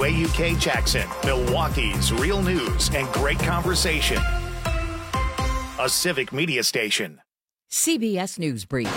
WAUK Jackson, Milwaukee's real news and great conversation. A civic media station. CBS News Brief.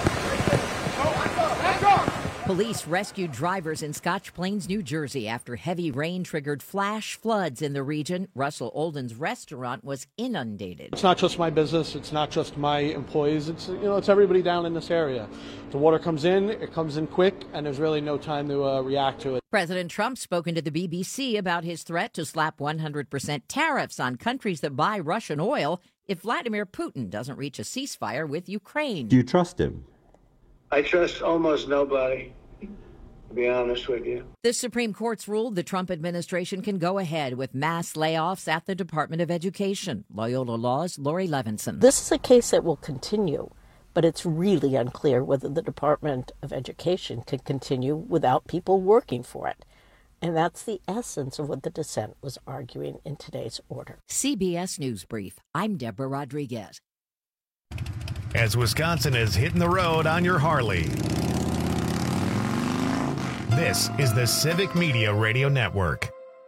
Police rescued drivers in Scotch Plains, New Jersey after heavy rain triggered flash floods in the region. Russell Olden's restaurant was inundated. It's not just my business. It's not just my employees. It's everybody down in this area. The water comes in, it comes in quick, and there's really no time to react to it. President Trump spoken to the BBC about his threat to slap 100% tariffs on countries that buy Russian oil if Vladimir Putin doesn't reach a ceasefire with Ukraine. Do you trust him? I trust almost nobody, to be honest with you. The Supreme Court's ruled the Trump administration can go ahead with mass layoffs at the Department of Education. Loyola Law's Lori Levinson. This is a case that will continue, but it's really unclear whether the Department of Education can continue without people working for it. And that's the essence of what the dissent was arguing in today's order. CBS News Brief. I'm Deborah Rodriguez. As Wisconsin is hitting the road on your Harley. This is the Civic Media Radio Network.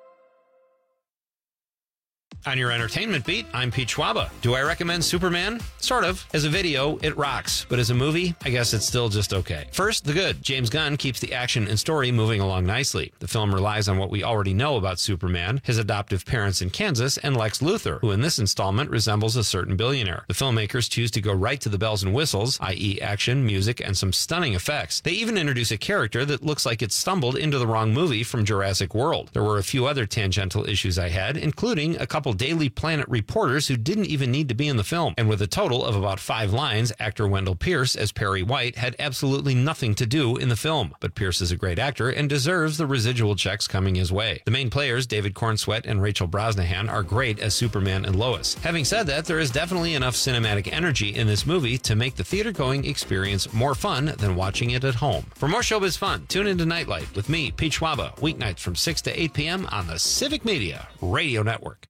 On your entertainment beat, I'm Pete Schwaba. Do I recommend Superman? Sort of. As a video, it rocks. But as a movie, I guess it's still just okay. First, the good. James Gunn keeps the action and story moving along nicely. The film relies on what we already know about Superman, his adoptive parents in Kansas, and Lex Luthor, who in this installment resembles a certain billionaire. The filmmakers choose to go right to the bells and whistles, i.e. action, music, and some stunning effects. They even introduce a character that looks like it stumbled into the wrong movie from Jurassic World. There were a few other tangential issues I had, including a couple Daily Planet reporters who didn't even need to be in the film. And with a total of about 5 lines, actor Wendell Pierce as Perry White had absolutely nothing to do in the film. But Pierce is a great actor and deserves the residual checks coming his way. The main players, David Cornsweet and Rachel Brosnahan, are great as Superman and Lois. Having said that, there is definitely enough cinematic energy in this movie to make the theater-going experience more fun than watching it at home. For more showbiz fun, tune into Nightlight with me, Pete Schwaba, weeknights from 6 to 8 p.m. on the Civic Media Radio Network.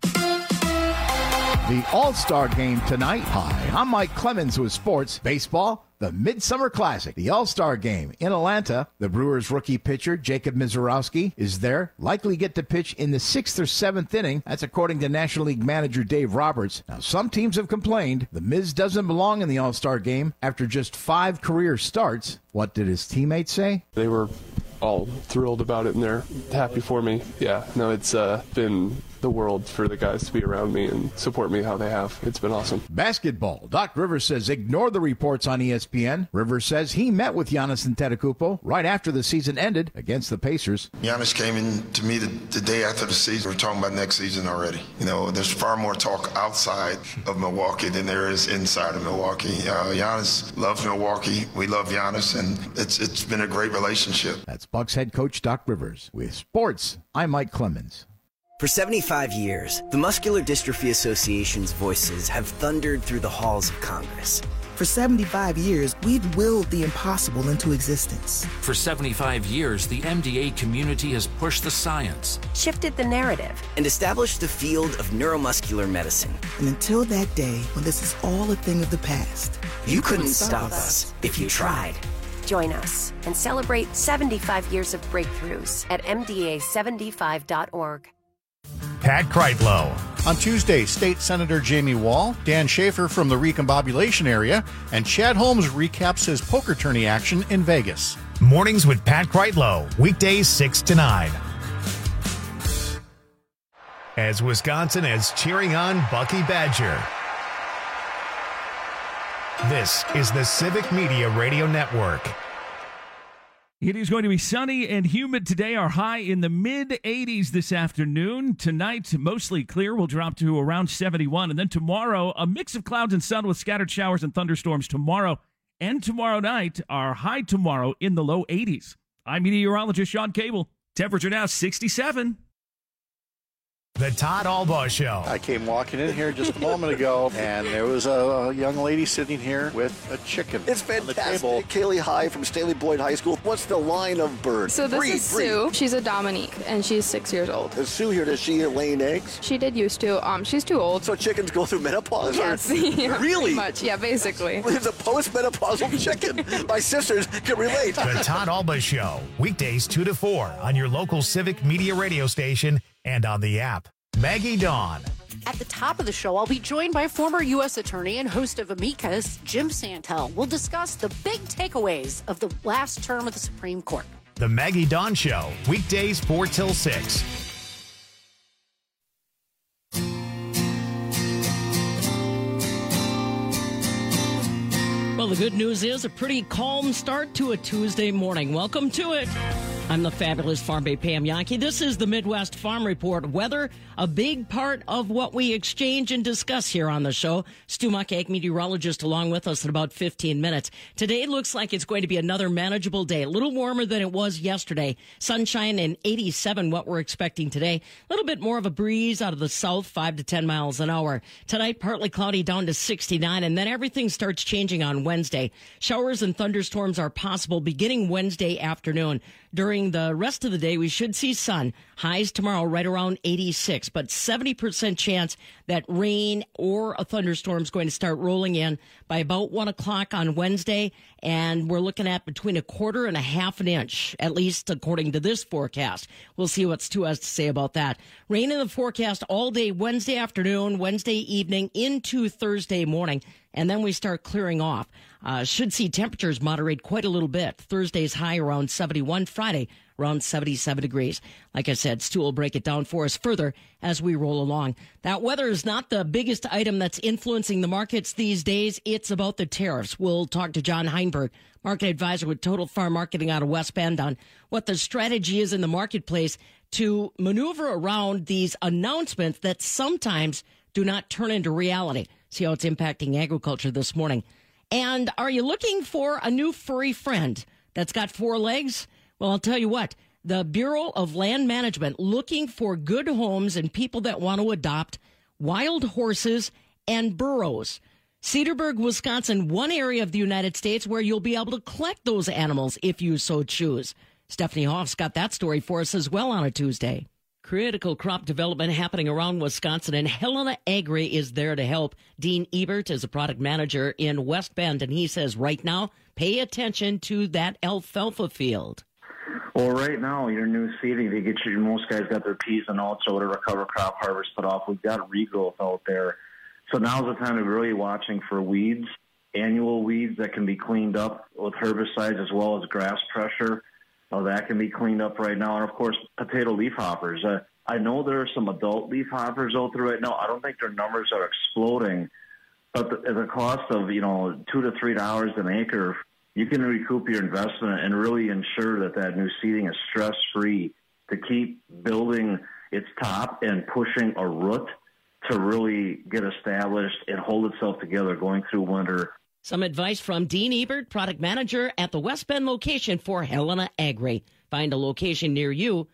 The All-Star Game tonight. Hi, I'm Mike Clemens with sports. Baseball, the Midsummer Classic. The All-Star Game in Atlanta. The Brewers rookie pitcher Jacob Misiorowski is there. Likely get to pitch in the 6th or 7th inning. That's according to National League manager Dave Roberts. Now, some teams have complained the Miz doesn't belong in the All-Star Game after just 5 career starts. What did his teammates say? They were all thrilled about it, and they're happy for me. Yeah, no, it's been the world for the guys to be around me and support me how they have. It's been awesome. Basketball. Doc Rivers says ignore the reports on ESPN. Rivers says he met with Giannis Antetokounmpo right after the season ended against the Pacers. Giannis came in to me the day after the season. We're talking about next season already. You know, there's far more talk outside of Milwaukee than there is inside of Milwaukee. Giannis loves Milwaukee. We love Giannis, and it's been a great relationship. That's Bucks head coach Doc Rivers. With sports, I'm Mike Clemens. For 75 years, the Muscular Dystrophy Association's voices have thundered through the halls of Congress. For 75 years, we've willed the impossible into existence. For 75 years, the MDA community has pushed the science, shifted the narrative, and established the field of neuromuscular medicine. And until that day, when this is all a thing of the past, you couldn't stop us if you tried. Join us and celebrate 75 years of breakthroughs at MDA75.org. Pat Kreitlow. On Tuesday, State Senator Jamie Wall, Dan Schaefer from the recombobulation area, and Chad Holmes recaps his poker tourney action in Vegas. Mornings with Pat Kreitlow, weekdays 6 to 9. As Wisconsin is cheering on Bucky Badger. This is the Civic Media Radio Network. It is going to be sunny and humid today. Our high in the mid-80s this afternoon. Tonight, mostly clear. We'll drop to around 71. And then tomorrow, a mix of clouds and sun with scattered showers and thunderstorms tomorrow. And tomorrow night, our high tomorrow in the low 80s. I'm meteorologist Sean Cable. Temperature now 67. The Todd Albaugh Show. I came walking in here just a moment ago, and there was a young lady sitting here with a chicken. It's fantastic. Kaylee High from Stanley Boyd High School. What's the line of bird? So this is Sue. She's a Dominique, and she's 6 years old. Is Sue here? Does she laying eggs? She did used to. She's too old. So chickens go through menopause? Yes. Yeah, really? Pretty much. Yeah, basically. It's a post-menopausal chicken. My sisters can relate. The Todd Albaugh Show. Weekdays 2 to 4 on your local Civic Media radio station and on the app. Maggie Dawn. At the top of the show, I'll be joined by former U.S. Attorney and host of Amicus, Jim Santel. We'll discuss the big takeaways of the last term of the Supreme Court. The Maggie Dawn Show. Weekdays 4 till 6. Well, the good news is a pretty calm start to a Tuesday morning. Welcome to it. I'm the fabulous Farm Bay Pam Yankee. This is the Midwest Farm Report. Weather, a big part of what we exchange and discuss here on the show. Stu Muck, ag meteorologist, along with us in about 15 minutes. Today looks like it's going to be another manageable day. A little warmer than it was yesterday. Sunshine and 87, what we're expecting today. A little bit more of a breeze out of the south, 5 to 10 miles an hour. Tonight, partly cloudy down to 69, and then everything starts changing on Wednesday. Showers and thunderstorms are possible beginning Wednesday afternoon. During the rest of the day, we should see sun. Highs tomorrow right around 86, but 70% chance that rain or a thunderstorm is going to start rolling in by about 1 o'clock on Wednesday. And we're looking at between 1/4 and 1/2 inch, at least according to this forecast. We'll see what Stu has to say about that. Rain in the forecast all day Wednesday afternoon, Wednesday evening into Thursday morning. And then we start clearing off. Should see temperatures moderate quite a little bit. Thursday's high around 71, Friday around 77 degrees. Like I said, Stu will break it down for us further as we roll along. That weather is not the biggest item that's influencing the markets these days. It's about the tariffs. We'll talk to John Heinberg, market advisor with Total Farm Marketing out of West Bend, on what the strategy is in the marketplace to maneuver around these announcements that sometimes do not turn into reality. See how it's impacting agriculture this morning. And are you looking for a new furry friend that's got 4 legs? Well, I'll tell you what, the Bureau of Land Management looking for good homes and people that want to adopt wild horses and burros. Cedarburg, Wisconsin, one area of the United States where you'll be able to collect those animals if you so choose. Stephanie Hoff's got that story for us as well on a Tuesday. Critical crop development happening around Wisconsin, and Helena Agri is there to help. Dean Ebert is a product manager in West Bend, and he says right now, pay attention to that alfalfa field. Well, right now, your new seeding, most guys got their peas and oats or whatever cover crop harvest put off. We've got regrowth out there. So now's the time to be really watching for weeds, annual weeds that can be cleaned up with herbicides as well as grass pressure. That can be cleaned up right now. And, of course, potato leafhoppers. I know there are some adult leafhoppers out there right now. I don't think their numbers are exploding. But at the cost of, $2 to $3 an acre, you can recoup your investment and really ensure that new seeding is stress-free to keep building its top and pushing a root to really get established and hold itself together going through winter. Some advice from Dean Ebert, product manager at the West Bend location for Helena Agri. Find a location near you,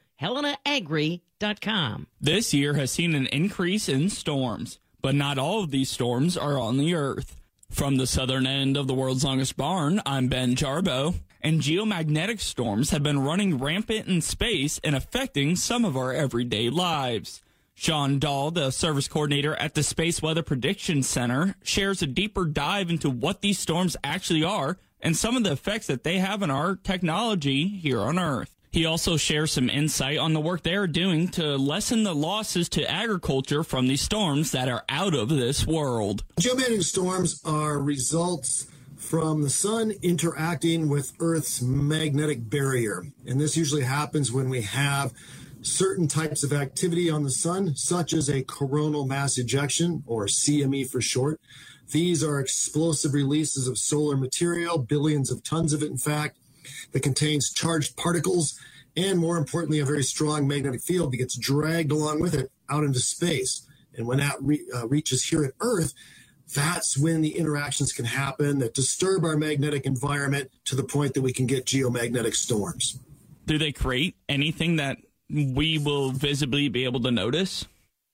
helenaagri.com. This year has seen an increase in storms, but not all of these storms are on the earth. From the southern end of the world's longest barn, I'm Ben Jarbo, and geomagnetic storms have been running rampant in space and affecting some of our everyday lives. Sean Dahl, the service coordinator at the Space Weather Prediction Center, shares a deeper dive into what these storms actually are and some of the effects that they have on our technology here on Earth. He also shares some insight on the work they are doing to lessen the losses to agriculture from these storms that are out of this world. Geomagnetic storms are results from the sun interacting with Earth's magnetic barrier. And this usually happens when we have certain types of activity on the sun, such as a coronal mass ejection, or CME for short. These are explosive releases of solar material, billions of tons of it, in fact, that contains charged particles, and more importantly, a very strong magnetic field that gets dragged along with it out into space. And when that reaches here at Earth, that's when the interactions can happen that disturb our magnetic environment to the point that we can get geomagnetic storms. Do they create anything that we will visibly be able to notice?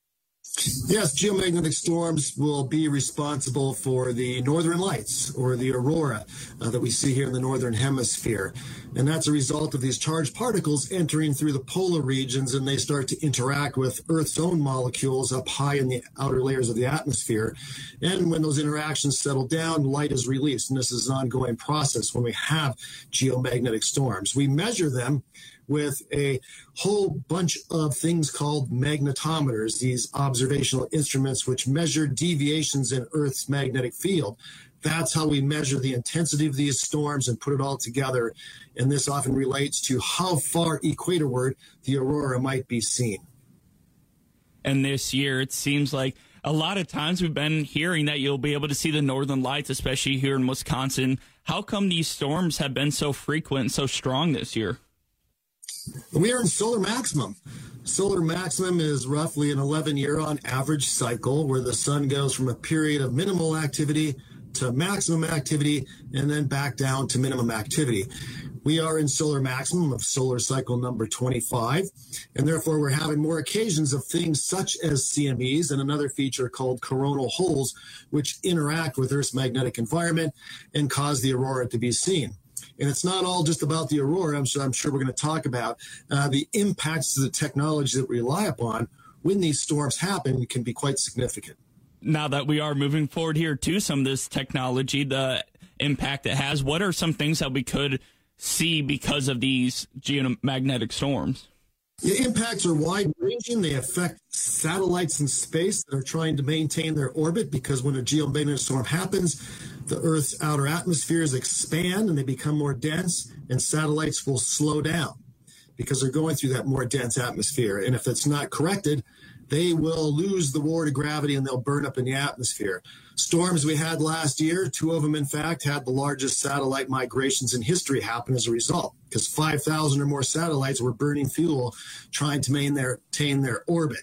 Yes, geomagnetic storms will be responsible for the northern lights or the aurora that we see here in the northern hemisphere. And that's a result of these charged particles entering through the polar regions, and they start to interact with Earth's own molecules up high in the outer layers of the atmosphere. And when those interactions settle down, light is released. And this is an ongoing process when we have geomagnetic storms. We measure them with a whole bunch of things called magnetometers, these observational instruments which measure deviations in Earth's magnetic field. That's how we measure the intensity of these storms and put it all together. And this often relates to how far equatorward the aurora might be seen. And this year, it seems like a lot of times we've been hearing that you'll be able to see the northern lights, especially here in Wisconsin. How come these storms have been so frequent and so strong this year? We are in solar maximum. Solar maximum is roughly an 11-year on average cycle where the sun goes from a period of minimal activity to maximum activity and then back down to minimum activity. We are in solar maximum of solar cycle number 25, and therefore we're having more occasions of things such as CMEs and another feature called coronal holes, which interact with Earth's magnetic environment and cause the aurora to be seen. And it's not all just about the aurora. I'm sure we're going to talk about the impacts to the technology that we rely upon when these storms happen can be quite significant. Now that we are moving forward here to some of this technology, the impact it has, what are some things that we could see because of these geomagnetic storms? The impacts are wide-ranging. They affect satellites in space that are trying to maintain their orbit because when a geomagnetic storm happens, the Earth's outer atmospheres expand and they become more dense, and satellites will slow down because they're going through that more dense atmosphere. And if it's not corrected, they will lose the war to gravity and they'll burn up in the atmosphere. Storms we had last year, 2 of them, in fact, had the largest satellite migrations in history happen as a result because 5,000 or more satellites were burning fuel trying to maintain their orbit.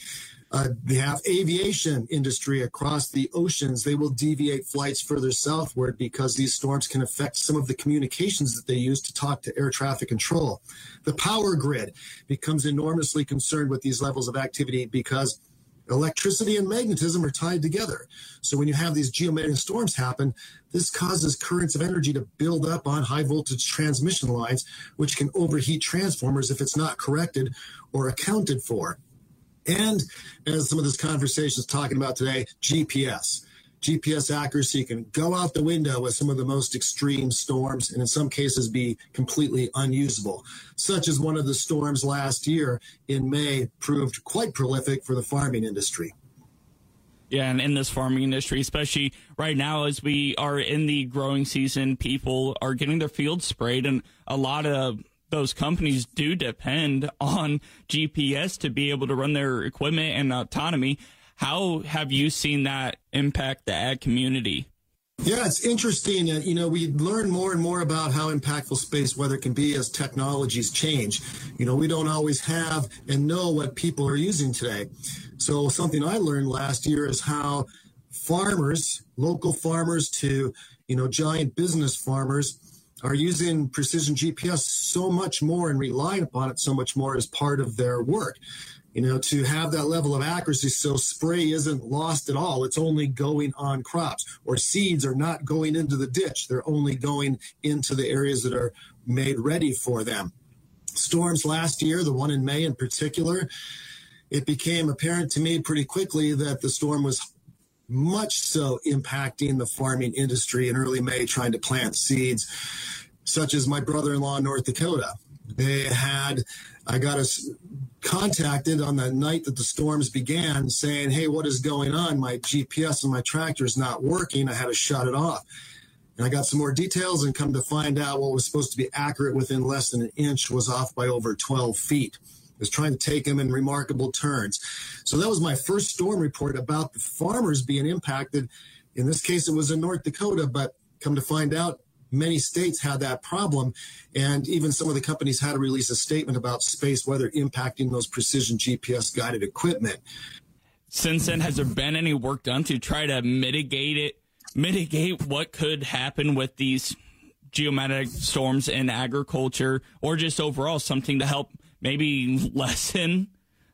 They have aviation industry across the oceans. They will deviate flights further southward because these storms can affect some of the communications that they use to talk to air traffic control. The power grid becomes enormously concerned with these levels of activity because electricity and magnetism are tied together. So when you have these geomagnetic storms happen, this causes currents of energy to build up on high voltage transmission lines, which can overheat transformers if it's not corrected or accounted for. And as some of this conversation is talking about today, GPS. GPS accuracy can go out the window with some of the most extreme storms and in some cases be completely unusable, such as one of the storms last year in May proved quite prolific for the farming industry. Yeah, and in this farming industry, especially right now as we are in the growing season, people are getting their fields sprayed, and a lot of those companies do depend on GPS to be able to run their equipment and autonomy. How have you seen that impact the ag community? Yeah, it's interesting. We learn more and more about how impactful space weather can be as technologies change. We don't always have and know what people are using today. So something I learned last year is how farmers, local farmers to, giant business farmers, are using precision GPS so much more and relying upon it so much more as part of their work. To have that level of accuracy so spray isn't lost at all. It's only going on crops, or seeds are not going into the ditch. They're only going into the areas that are made ready for them. Storms last year, the one in May in particular, it became apparent to me pretty quickly that the storm was much so impacting the farming industry in early May trying to plant seeds, such as my brother-in-law in North Dakota. I got us contacted on the night that the storms began saying, hey, what is going on? My GPS on my tractor is not working. I had to shut it off. And I got some more details and come to find out what was supposed to be accurate within less than an inch was off by over 12 feet. I was trying to take them in remarkable turns. So that was my first storm report about the farmers being impacted. In this case, it was in North Dakota, but come to find out, many states had that problem, and even some of the companies had to release a statement about space weather impacting those precision GPS-guided equipment. Since then, has there been any work done to try to mitigate what could happen with these geomagnetic storms in agriculture, or just overall something to help maybe lessen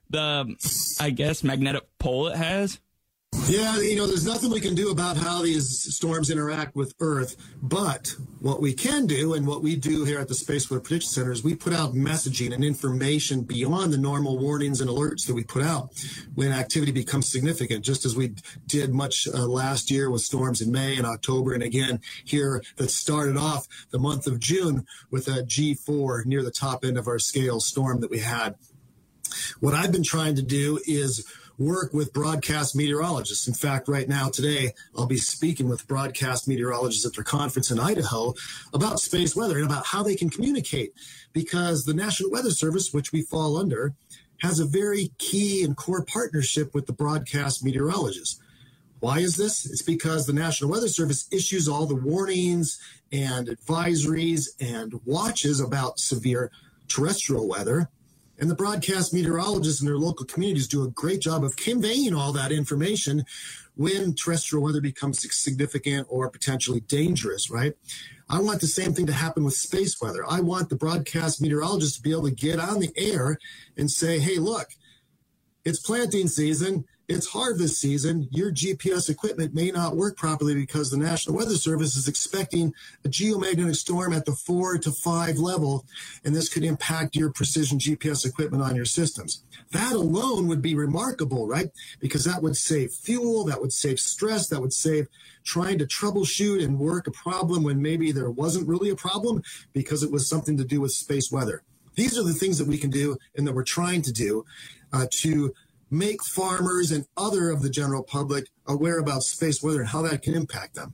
the, I guess, magnetic pole it has? Yeah, there's nothing we can do about how these storms interact with Earth, but what we can do, and what we do here at the Space Weather Prediction Center, is we put out messaging and information beyond the normal warnings and alerts that we put out when activity becomes significant, just as we did much last year with storms in May and October, and again here that started off the month of June with a G4 near the top end of our scale storm that we had. What I've been trying to do is work with broadcast meteorologists. In fact, right now, today, I'll be speaking with broadcast meteorologists at their conference in Idaho about space weather and about how they can communicate, because the National Weather Service, which we fall under, has a very key and core partnership with the broadcast meteorologists. Why is this? It's because the National Weather Service issues all the warnings and advisories and watches about severe terrestrial weather. And the broadcast meteorologists in their local communities do a great job of conveying all that information when terrestrial weather becomes significant or potentially dangerous, right? I want the same thing to happen with space weather. I want the broadcast meteorologists to be able to get on the air and say, hey, look, it's planting season. It's harvest season. Your GPS equipment may not work properly because the National Weather Service is expecting a geomagnetic storm at the 4 to 5 level, and this could impact your precision GPS equipment on your systems. That alone would be remarkable, right? Because that would save fuel, that would save stress, that would save trying to troubleshoot and work a problem when maybe there wasn't really a problem because it was something to do with space weather. These are the things that we can do and that we're trying to do to make farmers and other of the general public aware about space weather and how that can impact them.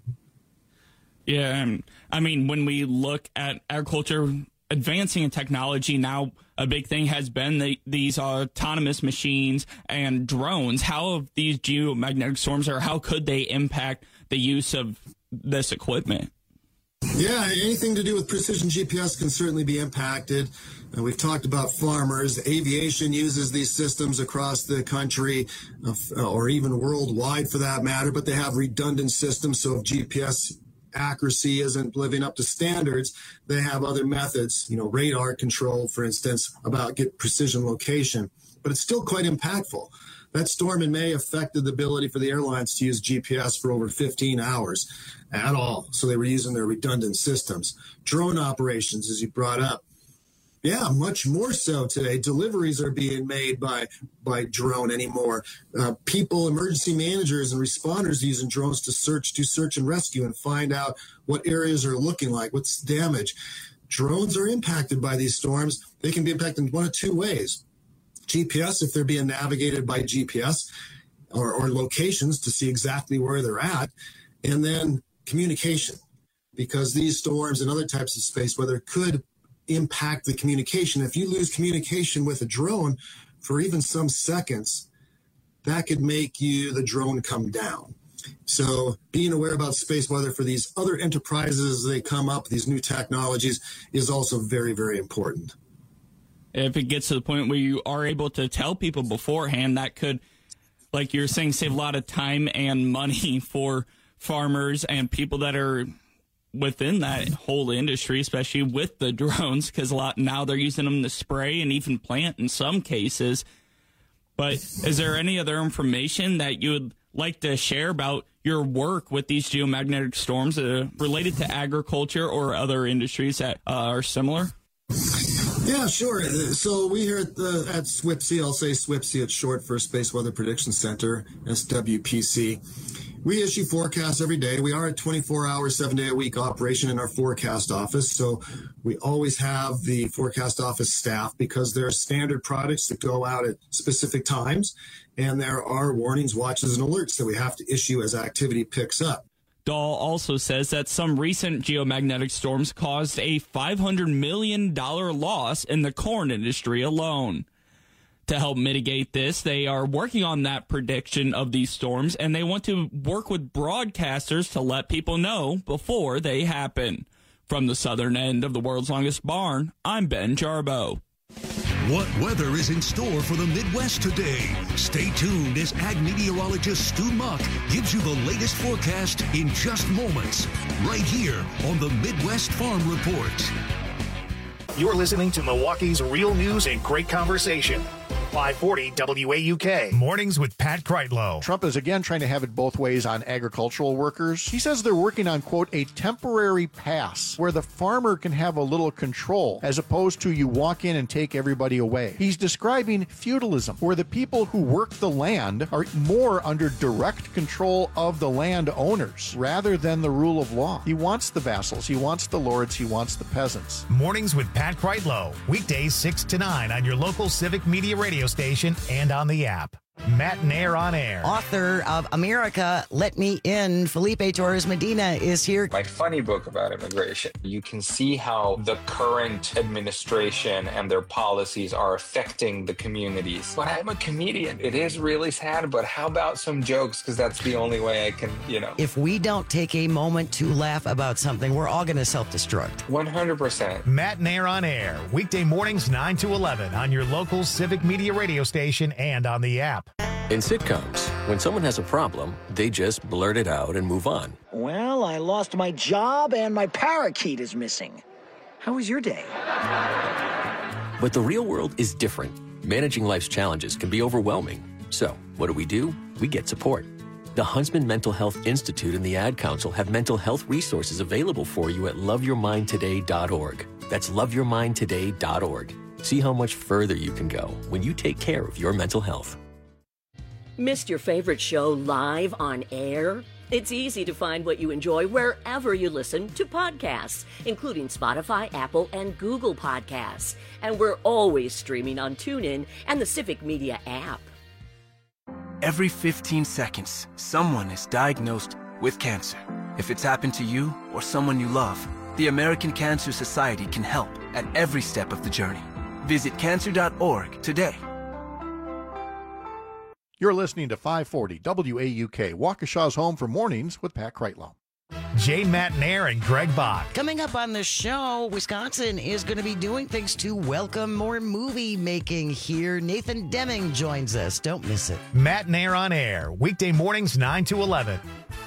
Yeah, and I mean, when we look at agriculture advancing in technology, now a big thing has been these autonomous machines and drones. How have these geomagnetic storms, or how could they impact the use of this equipment? Yeah, anything to do with precision GPS can certainly be impacted. We've talked about farmers. Aviation uses these systems across the country, or even worldwide for that matter, but they have redundant systems. So if GPS accuracy isn't living up to standards, they have other methods, radar control, for instance, about get precision location. But it's still quite impactful. That storm in May affected the ability for the airlines to use GPS for over 15 hours at all. So they were using their redundant systems. Drone operations, as you brought up. Yeah, much more so today. Deliveries are being made by drone anymore. People, emergency managers and responders using drones to do search and rescue and find out what areas are looking like, what's damage. Drones are impacted by these storms. They can be impacted in one of two ways. GPS, if they're being navigated by GPS or locations to see exactly where they're at, and then communication, because these storms and other types of space weather could impact the communication. If you lose communication with a drone for even some seconds, that could make the drone come down. So being aware about space weather for these other enterprises as they come up, these new technologies, is also very, very important. If it gets to the point where you are able to tell people beforehand, that could, like you're saying, save a lot of time and money for farmers and people that are within that whole industry, especially with the drones, because now they're using them to spray and even plant in some cases. But is there any other information that you would like to share about your work with these geomagnetic storms related to agriculture or other industries that are similar? Yeah, sure. So we here at SWPC, I'll say SWPC, it's short for Space Weather Prediction Center, SWPC. We issue forecasts every day. We are a 24-hour, 7-day-a-week operation in our forecast office. So we always have the forecast office staff because there are standard products that go out at specific times. And there are warnings, watches, and alerts that we have to issue as activity picks up. Dahl also says that some recent geomagnetic storms caused a $500 million loss in the corn industry alone. To help mitigate this, they are working on that prediction of these storms, and they want to work with broadcasters to let people know before they happen. From the southern end of the world's longest barn, I'm Ben Jarbo. What weather is in store for the Midwest today? Stay tuned as ag meteorologist Stu Muck gives you the latest forecast in just moments, right here on the Midwest Farm Report. You're listening to Milwaukee's Real News and Great Conversation. 540 WAUK. Mornings with Pat Kreitlow. Trump is again trying to have it both ways on agricultural workers. He says they're working on, quote, a temporary pass where the farmer can have a little control as opposed to you walk in and take everybody away. He's describing feudalism, where the people who work the land are more under direct control of the land owners rather than the rule of law. He wants the vassals, he wants the lords, he wants the peasants. Mornings with Pat Kreitlow. Weekdays 6 to 9 on your local Civic Media radio station and on the app. Matt Nair on air. Author of America, Let Me In, Felipe Torres Medina is here. My funny book about immigration. You can see how the current administration and their policies are affecting the communities. But I'm a comedian. It is really sad, but how about some jokes? Because that's the only way I can, If we don't take a moment to laugh about something, we're all going to self-destruct. 100%. Matt Nair on air. Weekday mornings 9 to 11 on your local Civic Media radio station and on the app. In sitcoms, when someone has a problem, they just blurt it out and move on. Well, I lost my job and my parakeet is missing. How was your day? But the real world is different. Managing life's challenges can be overwhelming. So, what do? We get support. The Huntsman Mental Health Institute and the Ad Council have mental health resources available for you at loveyourmindtoday.org. That's loveyourmindtoday.org. See how much further you can go when you take care of your mental health. Missed your favorite show live on air? It's easy to find what you enjoy wherever you listen to podcasts, including Spotify, Apple, and Google Podcasts. And we're always streaming on TuneIn and the Civic Media app. Every 15 seconds, someone is diagnosed with cancer. If it's happened to you or someone you love, the American Cancer Society can help at every step of the journey. Visit cancer.org today. You're listening to 540 WAUK, Waukesha's home for mornings with Pat Kreitlow. Jane Matt Nair and Greg Bach. Coming up on the show, Wisconsin is going to be doing things to welcome more movie making here. Nathan Deming joins us. Don't miss it. Matt Nair on air. Weekday mornings 9 to 11.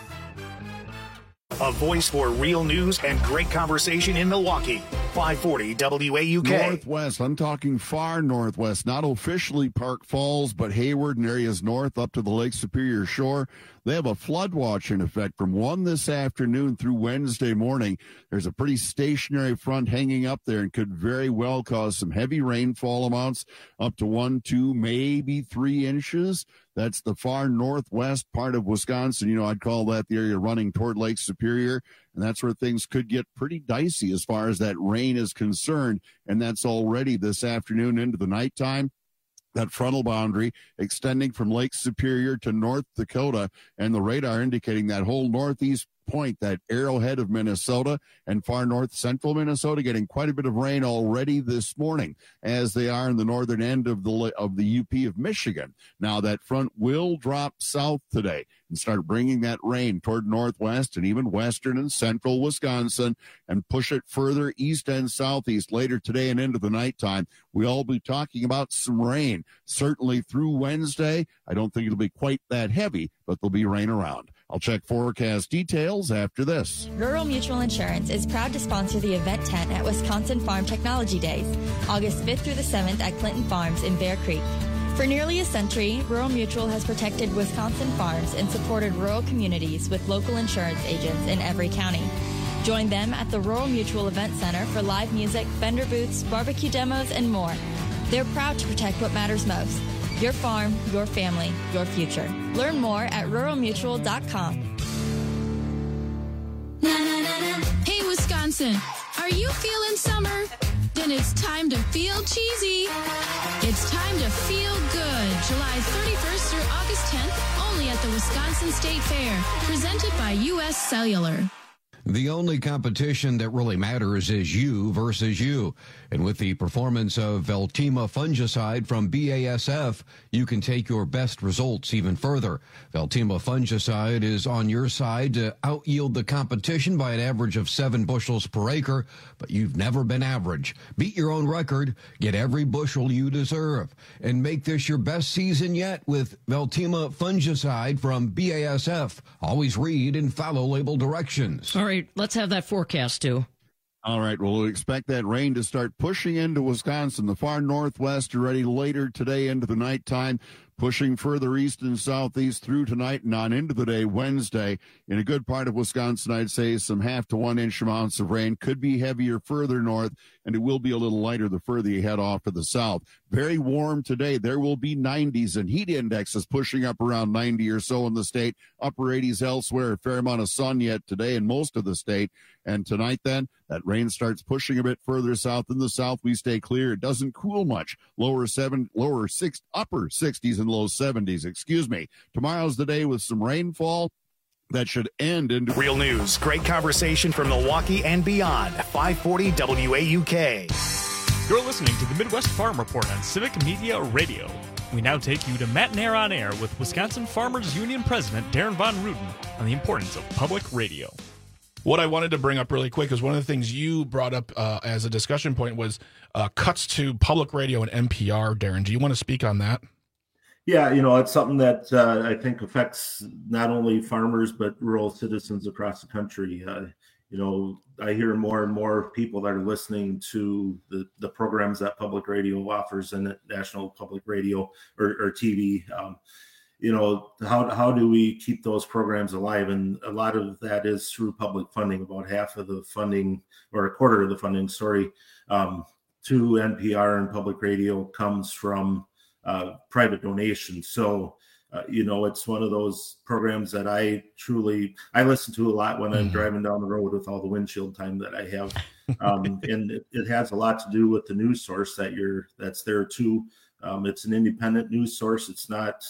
A voice for real news and great conversation in Milwaukee. 540 WAUK. Northwest. I'm talking far northwest. Not officially Park Falls, but Hayward and areas north up to the Lake Superior shore. They have a flood watch in effect from 1 this afternoon through Wednesday morning. There's a pretty stationary front hanging up there and could very well cause some heavy rainfall amounts up to 1, 2, maybe 3 inches. That's the far northwest part of Wisconsin. I'd call that the area running toward Lake Superior. And that's where things could get pretty dicey as far as that rain is concerned. And that's already this afternoon into the nighttime. That frontal boundary extending from Lake Superior to North Dakota, and the radar indicating that whole northeast point, that arrowhead of Minnesota and far north central Minnesota, getting quite a bit of rain already this morning, as they are in the northern end of the UP of Michigan. Now that front will drop south today and start bringing that rain toward northwest and even western and central Wisconsin, and push it further east and southeast later today and into the nighttime. We'll be talking about some rain, certainly through Wednesday. I don't think it'll be quite that heavy, but there'll be rain around. I'll check forecast details after this. Rural Mutual Insurance is proud to sponsor the event tent at Wisconsin Farm Technology Days, August 5th through the 7th at Clinton Farms in Bear Creek. For nearly a century, Rural Mutual has protected Wisconsin farms and supported rural communities with local insurance agents in every county. Join them at the Rural Mutual Event Center for live music, vendor booths, barbecue demos, and more. They're proud to protect what matters most. Your farm, your family, your future. Learn more at ruralmutual.com. Hey, Wisconsin, are you feeling summer? Then it's time to feel cheesy. It's time to feel good. July 31st through August 10th, only at the Wisconsin State Fair. Presented by U.S. Cellular. The only competition that really matters is you versus you. And with the performance of Veltima fungicide from BASF, you can take your best results even further. Veltima fungicide is on your side to out-yield the competition by an average of 7 bushels per acre, but you've never been average. Beat your own record, get every bushel you deserve, and make this your best season yet with Veltima fungicide from BASF. Always read and follow label directions. All right, let's have that forecast, too. All right, well, we expect that rain to start pushing into Wisconsin. The far northwest already later today into the nighttime, pushing further east and southeast through tonight and on into the day Wednesday. In a good part of Wisconsin, I'd say some 1/2 to 1 inch amounts of rain. Could be heavier further north, and it will be a little lighter the further you head off to the south. Very warm today. There will be 90s and heat indexes pushing up around 90 or so in the state. Upper 80s elsewhere. A fair amount of sun yet today in most of the state. And tonight then, that rain starts pushing a bit further south. In the south, we stay clear. It doesn't cool much. Upper 60s and low 70s, Tomorrow's the day with some rainfall that should end into real news. Great conversation from Milwaukee and beyond. 540 WAUK. You're listening to the Midwest Farm Report on Civic Media Radio. We now take you to Matt Nair on Air with Wisconsin Farmers Union President Darren Von Ruden on the importance of public radio. What I wanted to bring up really quick is one of the things you brought up as a discussion point was cuts to public radio and NPR. Darren, do you want to speak on that? Yeah, it's something that I think affects not only farmers but rural citizens across the country. I hear more and more people that are listening to the programs that public radio offers and National Public Radio or TV. How do we keep those programs alive? And a lot of that is through public funding. About half of the funding, or a quarter of the funding, to NPR and public radio comes from private donations. So, it's one of those programs that I listen to a lot when I'm driving down the road with all the windshield time that I have. And it has a lot to do with the news source that's there too. It's an independent news source. It's not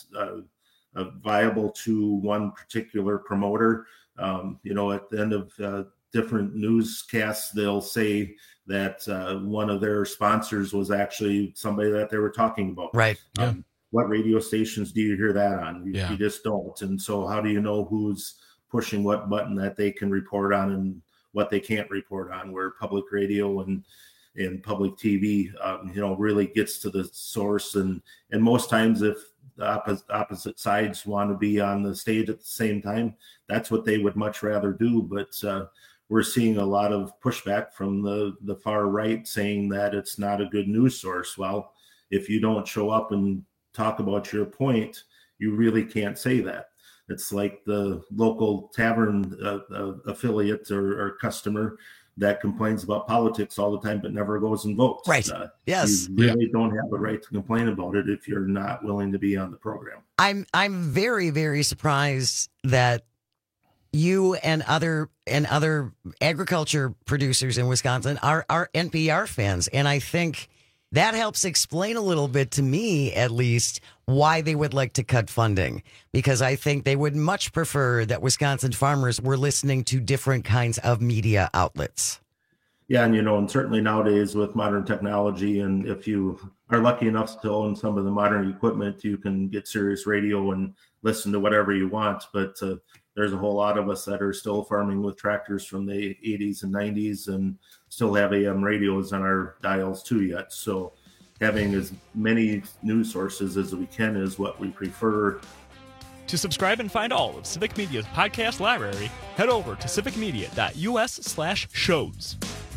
viable to one particular promoter. At the end of different newscasts, they'll say that one of their sponsors was actually somebody that they were talking about. Right. What radio stations do you hear that on? You just don't. And so how do you know who's pushing what button that they can report on and what they can't report on, where public radio and public TV, really gets to the source. And most times if the opposite sides want to be on the stage at the same time, that's what they would much rather do. But we're seeing a lot of pushback from the far right saying that it's not a good news source. Well, if you don't show up and talk about your point, you really can't say that. It's like the local tavern affiliate or customer that complains about politics all the time but never goes and votes. Right. Yes. You really don't have a right to complain about it if you're not willing to be on the program. I'm very, very surprised that you and other agriculture producers in Wisconsin are NPR fans. And I think that helps explain a little bit, to me at least, why they would like to cut funding, because I think they would much prefer that Wisconsin farmers were listening to different kinds of media outlets. Yeah, and certainly nowadays with modern technology, and if you are lucky enough to own some of the modern equipment, you can get Sirius Radio and listen to whatever you want. But there's a whole lot of us that are still farming with tractors from the 80s and 90s and still have AM radios on our dials too yet. So having as many news sources as we can is what we prefer. To subscribe and find all of Civic Media's podcast library, head over to civicmedia.us/shows.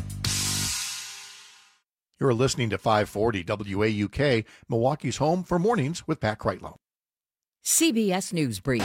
You're listening to 540 WAUK, Milwaukee's home for mornings with Pat Kreitlow. CBS News Brief.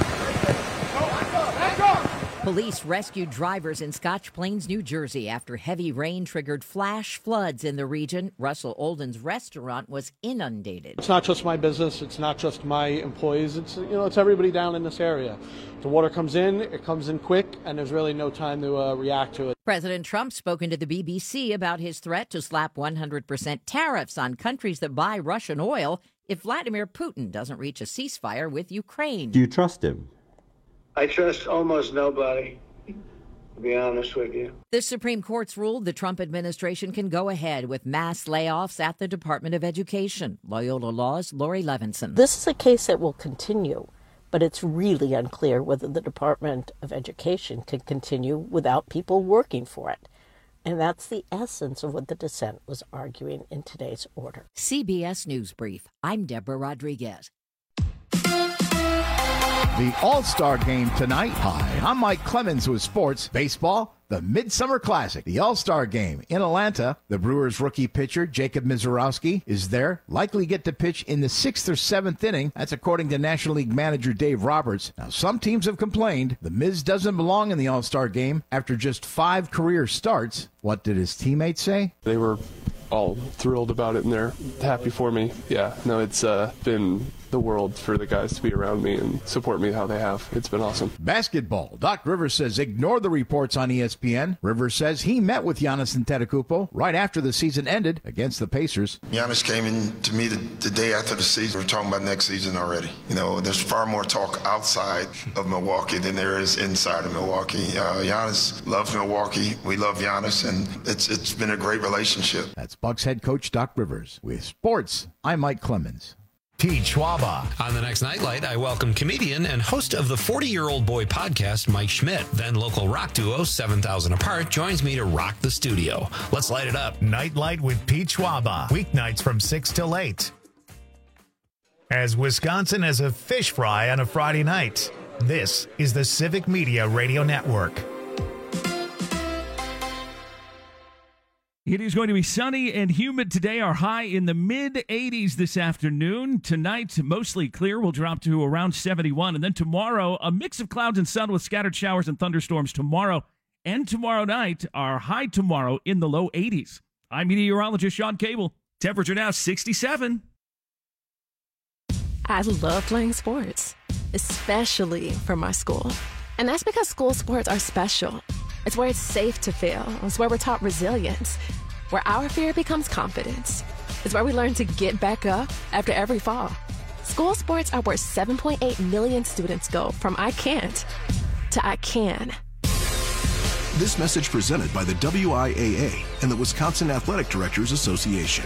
Police rescued drivers in Scotch Plains, New Jersey after heavy rain triggered flash floods in the region. Russell Olden's restaurant was inundated. It's not just my business. It's not just my employees. It's everybody down in this area. The water comes in, it comes in quick, and there's really no time to react to it. President Trump spoken to the BBC about his threat to slap 100% tariffs on countries that buy Russian oil if Vladimir Putin doesn't reach a ceasefire with Ukraine. Do you trust him? I trust almost nobody, to be honest with you. The Supreme Court's ruled the Trump administration can go ahead with mass layoffs at the Department of Education. Loyola Law's Lori Levinson. This is a case that will continue, but it's really unclear whether the Department of Education can continue without people working for it. And that's the essence of what the dissent was arguing in today's order. CBS News Brief. I'm Deborah Rodriguez. The All-Star Game tonight. Hi, I'm Mike Clemens with sports. Baseball, the Midsummer Classic, the All-Star Game in Atlanta. The Brewers rookie pitcher Jacob Misiorowski is there, likely get to pitch in the 6th or 7th inning. That's according to National League manager Dave Roberts. Now, some teams have complained the Miz doesn't belong in the All-Star Game after just 5 career starts. What did his teammates say? They were all thrilled about it, and they're happy for me. Yeah, no, it's been the world for the guys to be around me and support me how they have. It's been awesome. Basketball. Doc Rivers says ignore the reports on ESPN. Rivers says he met with Giannis Antetokounmpo right after the season ended against the Pacers. Giannis came in to me the day after the season. We're talking about next season already. You know, there's far more talk outside of Milwaukee than there is inside of Milwaukee. Giannis loves Milwaukee. We love Giannis, and it's been a great relationship. That's Bucks head coach Doc Rivers. With sports, I'm Mike Clemens. Pete Schwaba. On the next Nightlight, I welcome comedian and host of the 40-Year-Old Boy podcast, Mike Schmidt. Then local rock duo 7,000 Apart joins me to rock the studio. Let's light it up. Nightlight with Pete Schwaba. Weeknights from 6 till 8. As Wisconsin has a fish fry on a Friday night, this is the Civic Media Radio Network. It is going to be sunny and humid today. Our high in the mid-80s this afternoon. Tonight, mostly clear. We'll drop to around 71. And then tomorrow, a mix of clouds and sun with scattered showers and thunderstorms tomorrow. And tomorrow night, our high tomorrow in the low 80s. I'm meteorologist Sean Cable. Temperature now 67. I love playing sports, especially for my school. And that's because school sports are special. It's where it's safe to fail. It's where we're taught resilience, where our fear becomes confidence. It's where we learn to get back up after every fall. School sports are where 7.8 million students go from I can't to I can. This message presented by the WIAA and the Wisconsin Athletic Directors Association.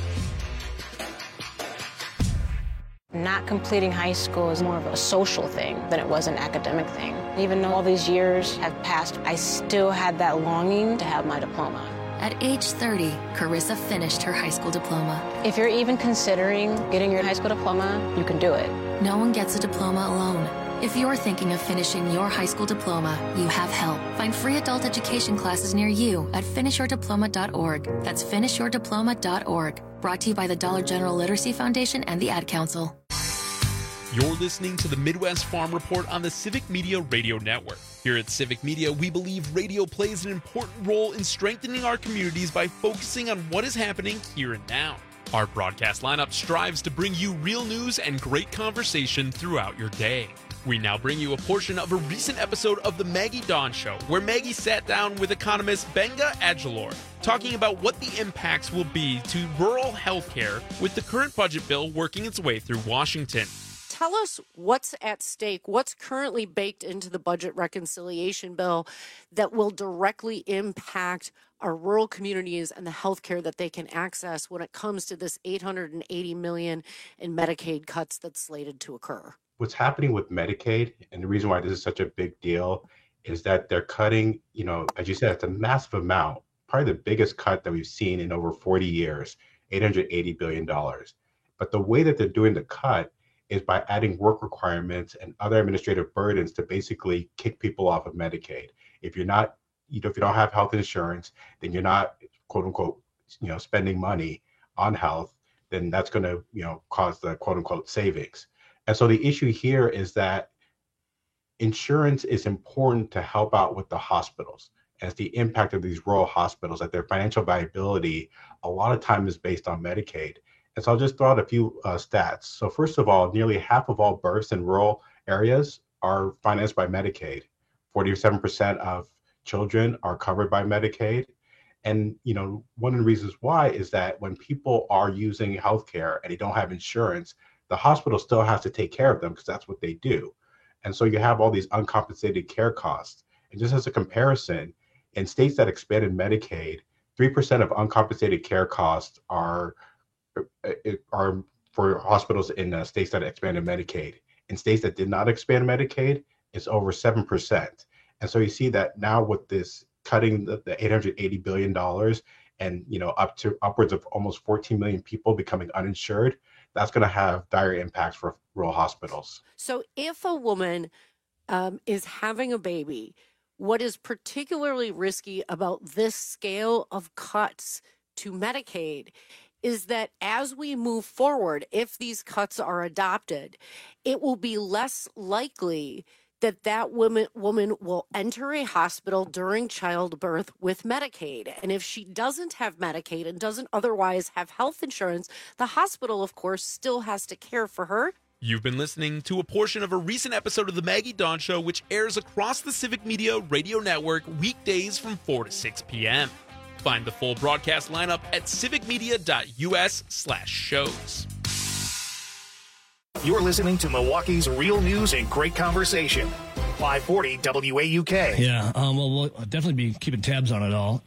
Not completing high school is more of a social thing than it was an academic thing. Even though all these years have passed, I still had that longing to have my diploma. At age 30, Carissa finished her high school diploma. If you're even considering getting your high school diploma, you can do it. No one gets a diploma alone. If you're thinking of finishing your high school diploma, you have help. Find free adult education classes near you at finishyourdiploma.org. That's finishyourdiploma.org. Brought to you by the Dollar General Literacy Foundation and the Ad Council. You're listening to the Midwest Farm Report on the Civic Media Radio Network. Here at Civic Media, we believe radio plays an important role in strengthening our communities by focusing on what is happening here and now. Our broadcast lineup strives to bring you real news and great conversation throughout your day. We now bring you a portion of a recent episode of The Maggie Dawn Show, where Maggie sat down with economist Benga Adjalor, talking about what the impacts will be to rural health care with the current budget bill working its way through Washington. Tell us what's at stake, what's currently baked into the budget reconciliation bill that will directly impact our rural communities and the health care that they can access when it comes to this $880 million in Medicaid cuts that's slated to occur. What's happening with Medicaid, and the reason why this is such a big deal, is that they're cutting, as you said, it's a massive amount, probably the biggest cut that we've seen in over 40 years, $880 billion. But the way that they're doing the cut is by adding work requirements and other administrative burdens to basically kick people off of Medicaid. If you're not, if you don't have health insurance, then you're not, quote unquote, spending money on health, then that's going to, cause the quote unquote savings. And so the issue here is that insurance is important to help out with the hospitals, as the impact of these rural hospitals, that their financial viability a lot of time is based on Medicaid. And so I'll just throw out a few stats. So first of all, nearly half of all births in rural areas are financed by Medicaid. 47% of children are covered by Medicaid. And, one of the reasons why is that when people are using healthcare and they don't have insurance, the hospital still has to take care of them because that's what they do. And so you have all these uncompensated care costs. And just as a comparison, in states that expanded Medicaid, 3% of uncompensated care costs are for hospitals in states that expanded Medicaid. In states that did not expand Medicaid, it's over 7%. And so you see that now with this cutting the $880 billion and upwards of almost 14 million people becoming uninsured, that's going to have dire impacts for rural hospitals. So if a woman is having a baby, What is particularly risky about this scale of cuts to Medicaid is that as we move forward, if these cuts are adopted, it will be less likely that woman will enter a hospital during childbirth with Medicaid. And if she doesn't have Medicaid and doesn't otherwise have health insurance, the hospital, of course, still has to care for her. You've been listening to a portion of a recent episode of The Maggie Dawn Show, which airs across the Civic Media Radio Network weekdays from 4 to 6 p.m. Find the full broadcast lineup at civicmedia.us/shows. You're listening to Milwaukee's real news and great conversation. 540 WAUK. Yeah, we'll definitely be keeping tabs on it all.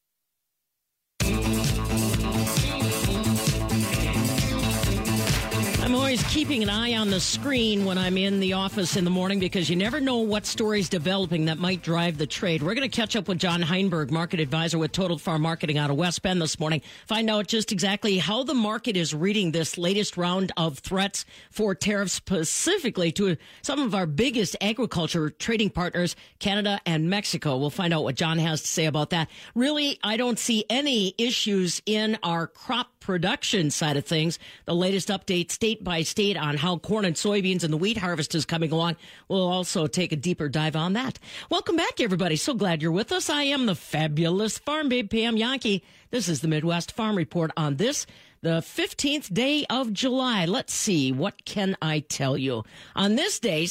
I'm always keeping an eye on the screen when I'm in the office in the morning because you never know what story's developing that might drive the trade. We're going to catch up with John Heinberg, market advisor with Total Farm Marketing out of West Bend this morning. Find out just exactly how the market is reading this latest round of threats for tariffs, specifically to some of our biggest agriculture trading partners, Canada and Mexico. We'll find out what John has to say about that. Really, I don't see any issues in our crop production side of things. The latest update state by state on how corn and soybeans and the wheat harvest is coming along. We'll also take a deeper dive on that. Welcome back, everybody. So glad you're with us. I am the fabulous farm babe, Pam Yankee. This is the Midwest Farm Report on this, the 15th day of July. Let's see. What can I tell you? On this day,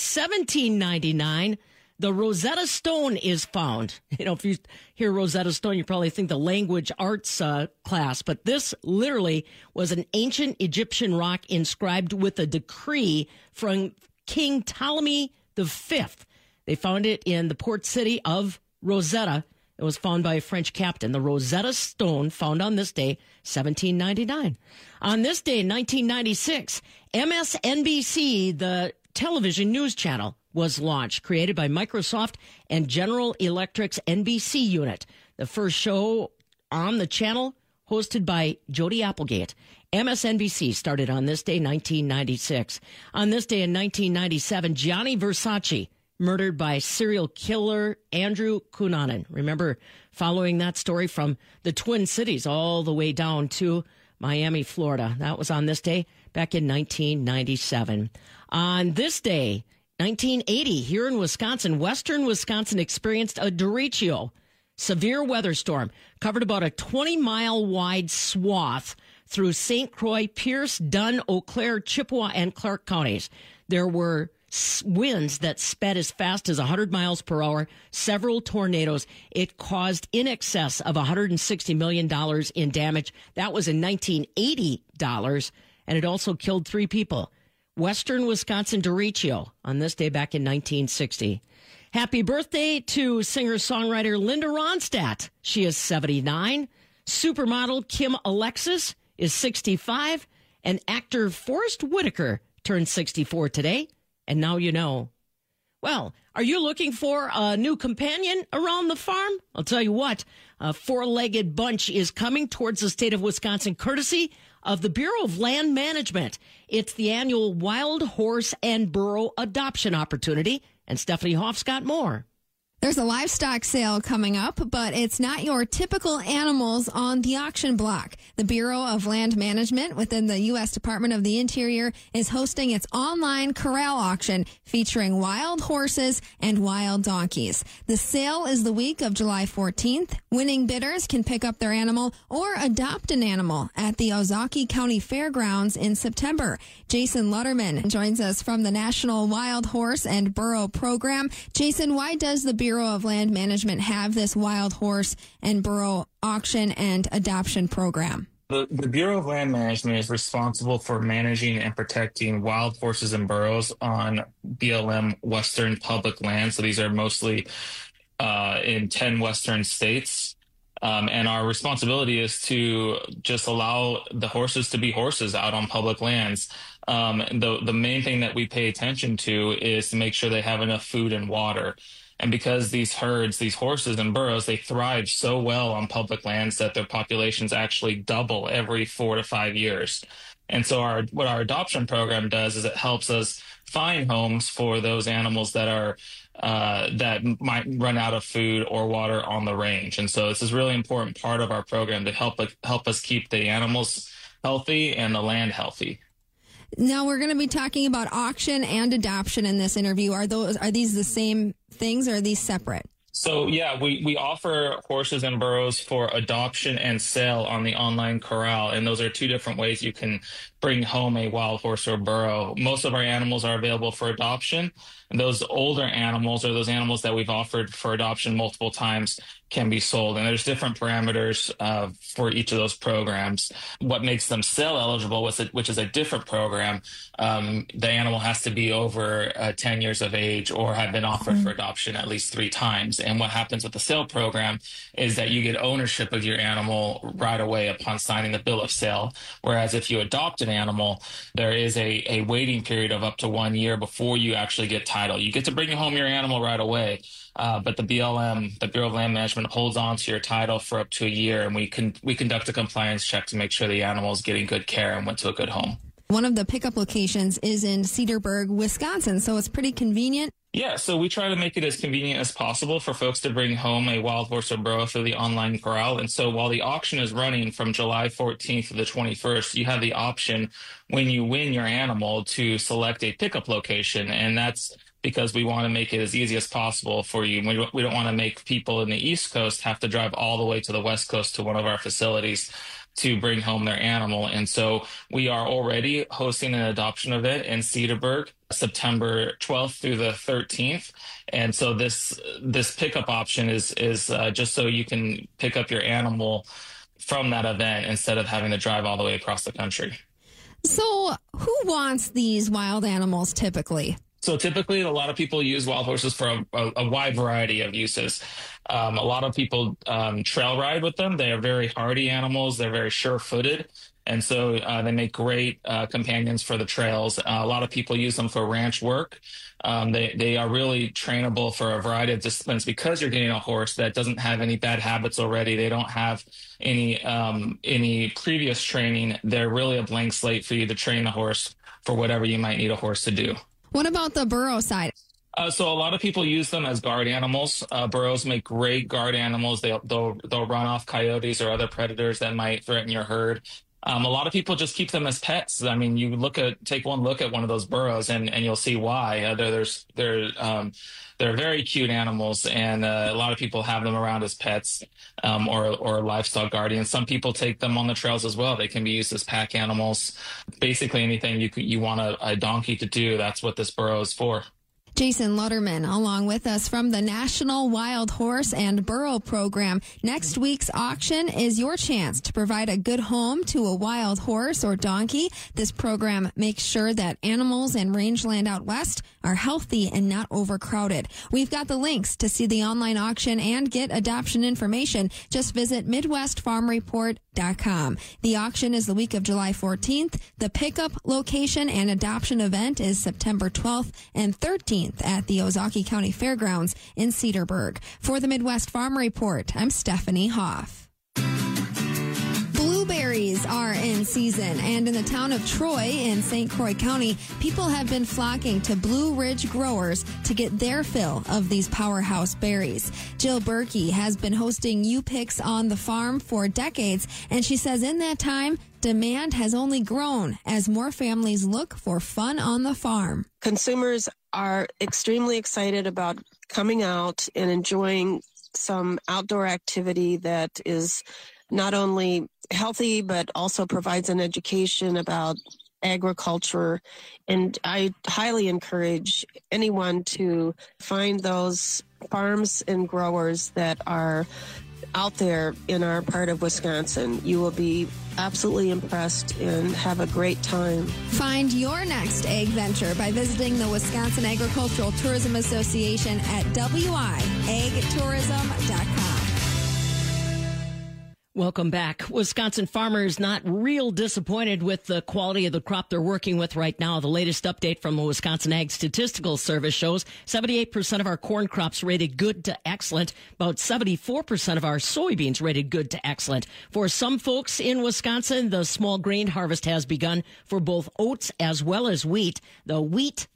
1799, the Rosetta Stone is found. You know, if you hear Rosetta Stone, you probably think the language arts class, but this literally was an ancient Egyptian rock inscribed with a decree from King Ptolemy V. They found it in the port city of Rosetta. It was found by a French captain. The Rosetta Stone, found on this day, 1799. On this day, 1996, MSNBC, the television news channel, was launched, created by Microsoft and General Electric's NBC unit. The first show on the channel, hosted by Jody Applegate. MSNBC started on this day, 1996. On this day in 1997, Gianni Versace, murdered by serial killer Andrew Cunanan. Remember following that story from the Twin Cities all the way down to Miami, Florida. That was on this day back in 1997. On this day, 1980, here in Wisconsin, western Wisconsin experienced a derecho, severe weather storm, covered about a 20-mile wide swath through St. Croix, Pierce, Dunn, Eau Claire, Chippewa, and Clark counties. There were winds that sped as fast as 100 miles per hour, several tornadoes. It caused in excess of $160 million in damage. That was in 1980 dollars, and it also killed 3 people. Western Wisconsin derecho on this day back in 1960. Happy birthday to singer-songwriter Linda Ronstadt. She is 79. Supermodel Kim Alexis is 65. And actor Forrest Whitaker turned 64 today. And now you know. Well, are you looking for a new companion around the farm? I'll tell you what, a 4-legged bunch is coming towards the state of Wisconsin, courtesy of the Bureau of Land Management. It's the annual Wild Horse and Burro Adoption Opportunity, and Stephanie Hoff's got more. There's a livestock sale coming up, but it's not your typical animals on the auction block. The Bureau of Land Management within the U.S. Department of the Interior is hosting its online corral auction featuring wild horses and wild donkeys. The sale is the week of July 14th. Winning bidders can pick up their animal or adopt an animal at the Ozaukee County Fairgrounds in September. Jason Lutterman joins us from the National Wild Horse and Burro Program. Jason, why does the Bureau of Land Management have this wild horse and burro auction and adoption program? The Bureau of Land Management is responsible for managing and protecting wild horses and burros on BLM Western public land. So these are mostly in 10 Western states. And our responsibility is to just allow the horses to be horses out on public lands. The main thing that we pay attention to is to make sure they have enough food and water. And because these herds, these horses and burros, they thrive so well on public lands that their populations actually double every 4 to 5 years. And so what our adoption program does is it helps us find homes for those animals that are that might run out of food or water on the range. And so this is a really important part of our program to help us keep the animals healthy and the land healthy. Now we're going to be talking about auction and adoption in this interview. Are these the same things, or are these separate? So, yeah, we offer horses and burros for adoption and sale on the online corral. And those are two different ways you can bring home a wild horse or burro. Most of our animals are available for adoption. And those older animals, or those animals that we've offered for adoption multiple times, can be sold. And there's different parameters for each of those programs. What makes them sale eligible, which is a different program, the animal has to be over 10 years of age or have been offered for adoption at least 3 times. And what happens with the sale program is that you get ownership of your animal right away upon signing the bill of sale. Whereas if you adopt an animal, there is a waiting period of up to 1 year before you actually get title. You get to bring home your animal right away. But the BLM, the Bureau of Land Management, holds on to your title for up to a year, and we conduct a compliance check to make sure the animal is getting good care and went to a good home. One of the pickup locations is in Cedarburg, Wisconsin, so it's pretty convenient. Yeah, so we try to make it as convenient as possible for folks to bring home a wild horse or burro through the online corral. And so while the auction is running from July 14th to the 21st, you have the option when you win your animal to select a pickup location, and that's because we want to make it as easy as possible for you. We don't want to make people in the East Coast have to drive all the way to the West Coast to one of our facilities to bring home their animal. And so we are already hosting an adoption event in Cedarburg, September 12th through the 13th. And so this pickup option is just so you can pick up your animal from that event instead of having to drive all the way across the country. So who wants these wild animals typically? So typically, a lot of people use wild horses for a wide variety of uses. A lot of people trail ride with them. They are very hardy animals. They're very sure-footed. And so they make great companions for the trails. A lot of people use them for ranch work. They are really trainable for a variety of disciplines because you're getting a horse that doesn't have any bad habits already. They don't have any previous training. They're really a blank slate for you to train the horse for whatever you might need a horse to do. What about the burro side? So a lot of people use them as guard animals. Burros make great guard animals. They'll run off coyotes or other predators that might threaten your herd. A lot of people just keep them as pets. I mean, take one look at one of those burros and you'll see why. They're very cute animals, and a lot of people have them around as pets or livestock guardians. Some people take them on the trails as well. They can be used as pack animals. Basically anything you want a donkey to do, that's what this burro is for. Jason Lutterman, along with us from the National Wild Horse and Burro Program. Next week's auction is your chance to provide a good home to a wild horse or donkey. This program makes sure that animals in rangeland out west are healthy and not overcrowded. We've got the links to see the online auction and get adoption information. Just visit MidwestFarmReport.com. The auction is the week of July 14th. The pickup location and adoption event is September 12th and 13th. At the Ozaukee County Fairgrounds in Cedarburg. For the Midwest Farm Report, I'm Stephanie Hoff. Blueberries are in season, and in the town of Troy in St. Croix County, people have been flocking to Blue Ridge growers to get their fill of these powerhouse berries. Jill Berkey has been hosting U-Picks on the farm for decades, and she says in that time, demand has only grown as more families look for fun on the farm. Consumers are extremely excited about coming out and enjoying some outdoor activity that is not only healthy, but also provides an education about agriculture. And I highly encourage anyone to find those farms and growers that are out there in our part of Wisconsin. You will be absolutely impressed and have a great time. Find your next ag venture by visiting the Wisconsin Agricultural Tourism Association at wiagtourism.com. Welcome back. Wisconsin farmers not real disappointed with the quality of the crop they're working with right now. The latest update from the Wisconsin Ag Statistical Service shows 78% of our corn crops rated good to excellent. About 74% of our soybeans rated good to excellent. For some folks in Wisconsin, the small grain harvest has begun for both oats as well as wheat. The wheat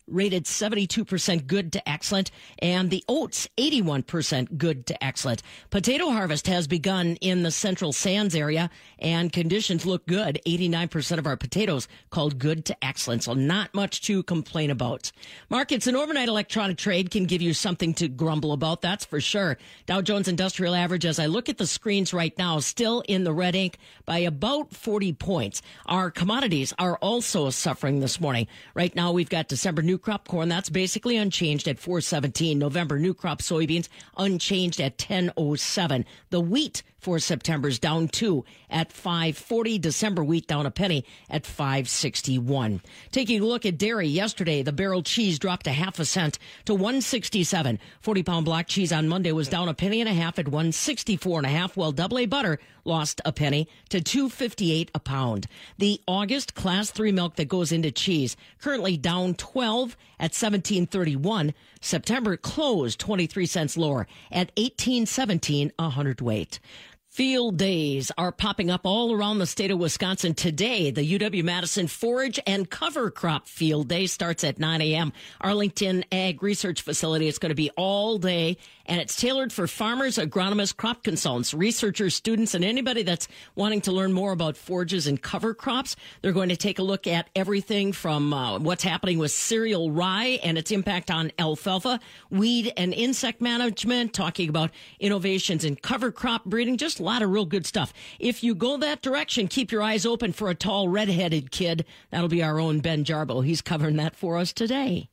rated 72% good to excellent, and the oats 81% good to excellent. Potato harvest has begun in the Central Sands area, and conditions look good. 89% of our potatoes called good to excellent, so not much to complain about. Markets and overnight electronic trade can give you something to grumble about, that's for sure. Dow Jones Industrial Average, as I look at the screens right now, still in the red ink by about 40 points. Our commodities are also suffering this morning. Right now, we've got December new crop corn. That's basically unchanged at $4.17. November new crop soybeans unchanged at $10.07. The wheat for September's down 2 at $5.40. December wheat down a penny at $5.61. Taking a look at dairy, yesterday the barrel cheese dropped a half a cent to $1.67. 40-pound block cheese on Monday was down a penny and a half at $1.64.5, while AA butter lost a penny to $2.58 a pound. The August Class 3 milk that goes into cheese currently down 12 at $17.31. September closed 23 cents lower at $18.17 a hundredweight. Field days are popping up all around the state of Wisconsin today. The UW-Madison Forage and Cover Crop Field Day starts at 9 a.m. Arlington Ag Research Facility. It's going to be all day, and it's tailored for farmers, agronomists, crop consultants, researchers, students, and anybody that's wanting to learn more about forages and cover crops. They're going to take a look at everything from what's happening with cereal rye and its impact on alfalfa, weed and insect management, talking about innovations in cover crop breeding, just a lot of real good stuff. If you go that direction, keep your eyes open for a tall, red-headed kid. That'll be our own Ben Jarbo. He's covering that for us today.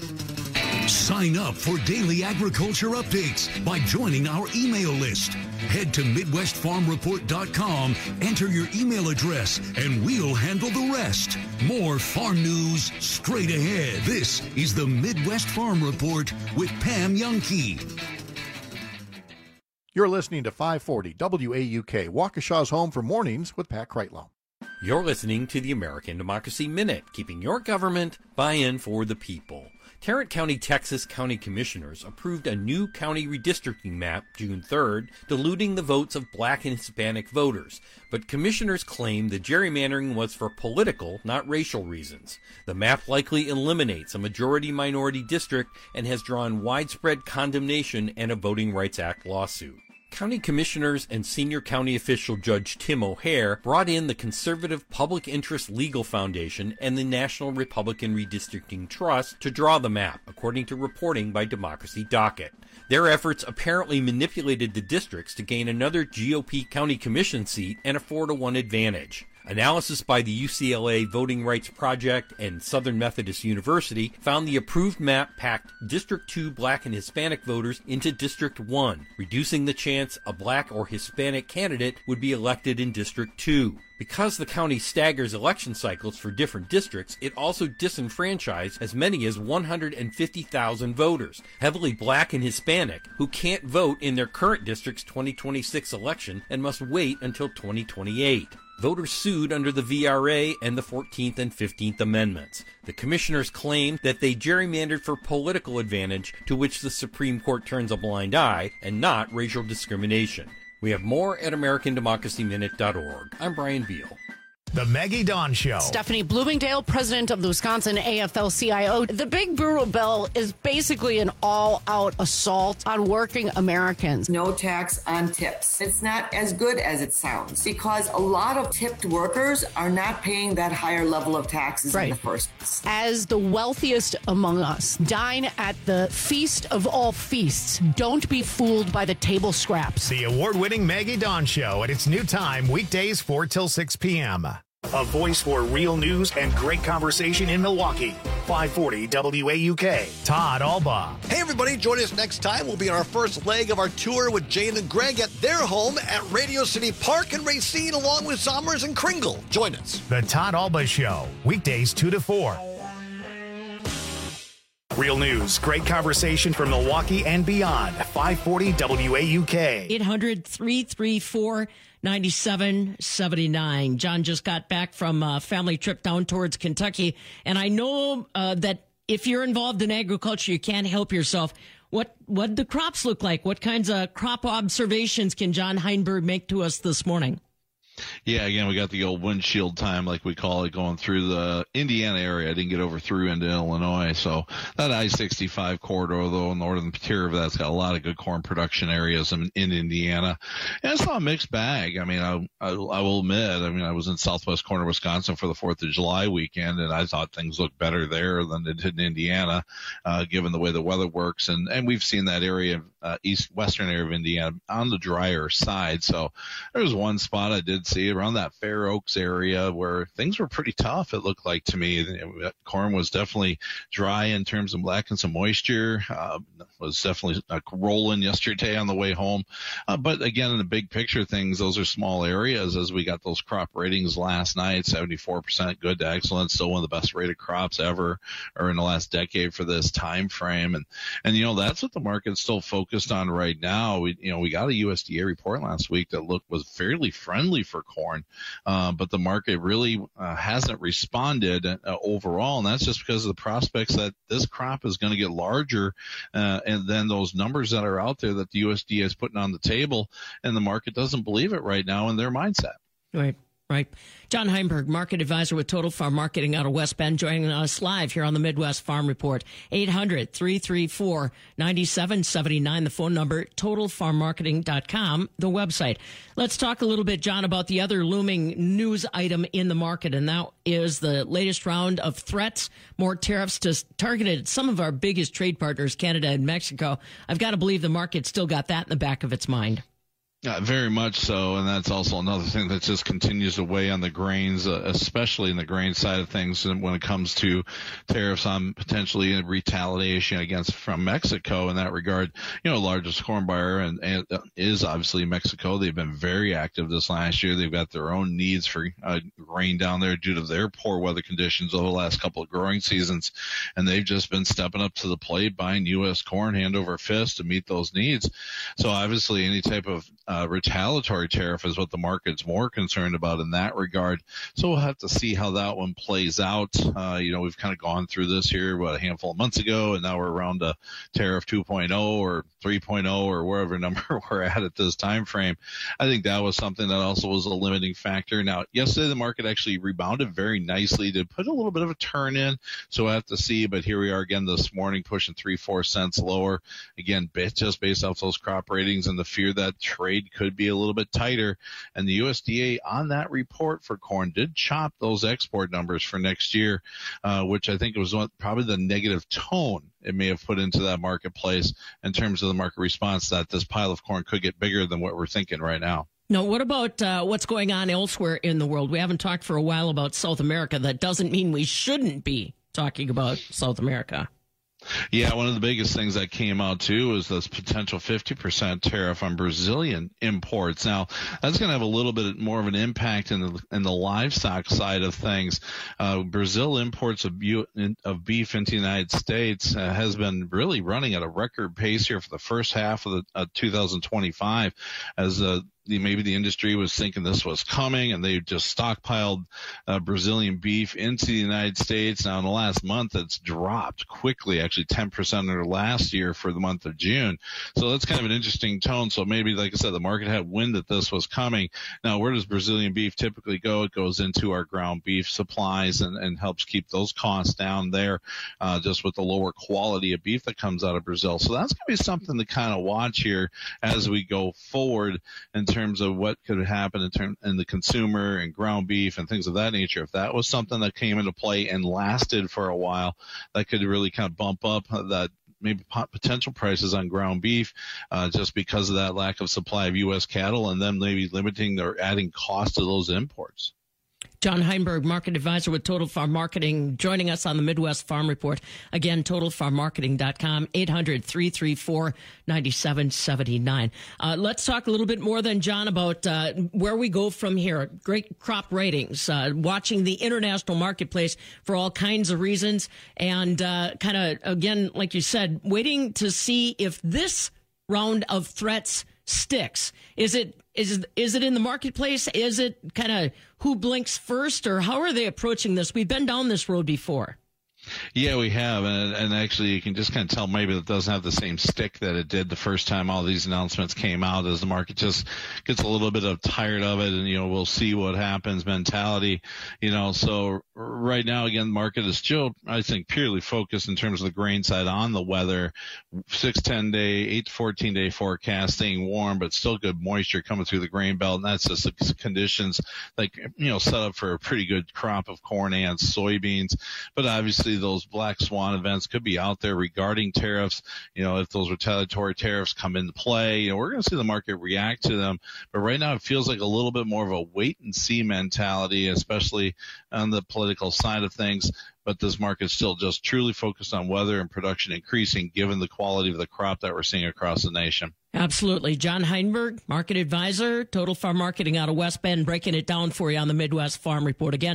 Sign up for daily agriculture updates by joining our email list. Head to MidwestFarmReport.com, enter your email address, and we'll handle the rest. More farm news straight ahead. This is the Midwest Farm Report with Pam Youngkey. You're listening to 540 WAUK, Waukesha's home for mornings with Pat Kreitlow. You're listening to the American Democracy Minute, keeping your government buy-in for the people. Tarrant County, Texas County Commissioners approved a new county redistricting map June 3rd, diluting the votes of black and Hispanic voters. But commissioners claim the gerrymandering was for political, not racial reasons. The map likely eliminates a majority-minority district and has drawn widespread condemnation and a Voting Rights Act lawsuit. County commissioners and senior county official Judge Tim O'Hare brought in the conservative Public Interest Legal Foundation and the National Republican Redistricting Trust to draw the map, according to reporting by Democracy Docket. Their efforts apparently manipulated the districts to gain another GOP county commission seat and a 4-to-1 advantage. Analysis by the UCLA Voting Rights Project and Southern Methodist University found the approved map packed District 2 black and Hispanic voters into District 1, reducing the chance a black or Hispanic candidate would be elected in District 2. Because the county staggers election cycles for different districts, it also disenfranchised as many as 150,000 voters, heavily black and Hispanic, who can't vote in their current district's 2026 election and must wait until 2028. Voters sued under the VRA and the 14th and 15th Amendments. The commissioners claimed that they gerrymandered for political advantage, to which the Supreme Court turns a blind eye, and not racial discrimination. We have more at AmericanDemocracyMinute.org. I'm Brian Beal. The Maggie Dawn Show. Stephanie Bloomingdale, president of the Wisconsin AFL-CIO. The big brutal bill is basically an all-out assault on working Americans. No tax on tips. It's not as good as it sounds because a lot of tipped workers are not paying that higher level of taxes in the first place. As the wealthiest among us, dine at the feast of all feasts. Don't be fooled by the table scraps. The award-winning Maggie Dawn Show at its new time, weekdays 4 till 6 p.m. A voice for real news and great conversation in Milwaukee. 540 WAUK. Todd Alba. Hey, everybody. Join us next time. We'll be on our first leg of our tour with Jane and Greg at their home at Radio City Park in Racine, along with Somers and Kringle. Join us. The Todd Alba Show. Weekdays 2 to 4. Real news, great conversation from Milwaukee and beyond. 540 WAUK. 800-334-9779. John just got back from a family trip down towards Kentucky, and I know that if you're involved in agriculture, you can't help yourself. What the crops look like? What kinds of crop observations can John Heinberg make to us this morning? Yeah, again, we got the old windshield time, like we call it, going through the Indiana area. I didn't get over through into Illinois. So that I-65 corridor, though, northern tier of that's got a lot of good corn production areas in Indiana. And it's not a mixed bag. I mean, I will admit, I was in southwest corner Wisconsin for the 4th of July weekend, and I thought things looked better there than they did in Indiana, given the way the weather works. And we've seen that area, western area of Indiana, on the drier side. So there was one spot I did see around that Fair Oaks area where things were pretty tough, it looked like to me. Corn was definitely dry in terms of lacking some moisture. Was definitely rolling yesterday on the way home. But again, in the big picture things, those are small areas as we got those crop ratings last night, 74% good to excellent, still one of the best rated crops ever or in the last decade for this time frame. And that's what the market's still focused on right now. We got a USDA report last week that was fairly friendly for corn, but the market really hasn't responded overall, and that's just because of the prospects that this crop is going to get larger, and then those numbers that are out there that the USDA is putting on the table, and the market doesn't believe it right now in their mindset. Right. John Heinberg, market advisor with Total Farm Marketing out of West Bend, joining us live here on the Midwest Farm Report. 800-334-9779, the phone number, totalfarmmarketing.com, the website. Let's talk a little bit, John, about the other looming news item in the market, and that is the latest round of threats, more tariffs targeted some of our biggest trade partners, Canada and Mexico. I've got to believe the market still got that in the back of its mind. Very much so, and that's also another thing that just continues to weigh on the grains, especially in the grain side of things when it comes to tariffs on potentially retaliation from Mexico in that regard. Largest corn buyer and is obviously Mexico. They've been very active this last year. They've got their own needs for grain down there due to their poor weather conditions over the last couple of growing seasons, and they've just been stepping up to the plate, buying U.S. corn hand over fist to meet those needs. So obviously any type of retaliatory tariff is what the market's more concerned about in that regard. So we'll have to see how that one plays out. We've kind of gone through this here, a handful of months ago, and now we're around a tariff 2.0 or 3.0 or wherever number we're at this time frame. I think that was something that also was a limiting factor. Now, yesterday the market actually rebounded very nicely to put a little bit of a turn in, so we'll have to see. But here we are again this morning, pushing 3-4 cents lower. Again, just based off those crop ratings and the fear that trade could be a little bit tighter. And the USDA on that report for corn did chop those export numbers for next year, which I think was probably the negative tone it may have put into that marketplace in terms of the market response that this pile of corn could get bigger than what we're thinking right now. Now, what about what's going on elsewhere in the world? We haven't talked for a while about South America. That doesn't mean we shouldn't be talking about South America. Yeah, one of the biggest things that came out, too, is this potential 50% tariff on Brazilian imports. Now, that's going to have a little bit more of an impact in the livestock side of things. Brazil imports of beef into the United States has been really running at a record pace here for the first half of 2025 as maybe the industry was thinking this was coming, and they just stockpiled Brazilian beef into the United States. Now, in the last month, it's dropped quickly, actually 10% under last year for the month of June. So that's kind of an interesting tone. So maybe, like I said, the market had wind that this was coming. Now, where does Brazilian beef typically go? It goes into our ground beef supplies and helps keep those costs down there, just with the lower quality of beef that comes out of Brazil. So that's going to be something to kind of watch here as we go forward in terms of what could happen in the consumer and ground beef and things of that nature. If that was something that came into play and lasted for a while, that could really kind of bump up that maybe potential prices on ground beef just because of that lack of supply of U.S. cattle, and then maybe limiting or adding cost to those imports. John Heinberg, market advisor with Total Farm Marketing, joining us on the Midwest Farm Report. Again, totalfarmmarketing.com, 800-334-9779. Let's talk a little bit more then, John, about where we go from here. Great crop ratings, watching the international marketplace for all kinds of reasons, and kind of, again, like you said, waiting to see if this round of threats sticks. Is it in the marketplace? Is it kind of who blinks first, or how are they approaching this? We've been down this road before. Yeah, we have, and actually you can just kind of tell maybe it doesn't have the same stick that it did the first time all these announcements came out, as the market just gets a little bit tired of it, and we'll see what happens mentality. So right now, again, the market is still, I think, purely focused in terms of the grain side on the weather. 6-10 day, 8 to 14 day forecast, staying warm, but still good moisture coming through the grain belt, and that's just the conditions set up for a pretty good crop of corn and soybeans. But obviously those black swan events could be out there regarding tariffs. If those retaliatory tariffs come into play, we're going to see the market react to them. But right now it feels like a little bit more of a wait and see mentality, especially on the political side of things. But this market's still just truly focused on weather and production increasing given the quality of the crop that we're seeing across the nation. Absolutely. John Heinberg, market advisor, Total Farm Marketing out of West Bend, breaking it down for you on the Midwest Farm Report. Again,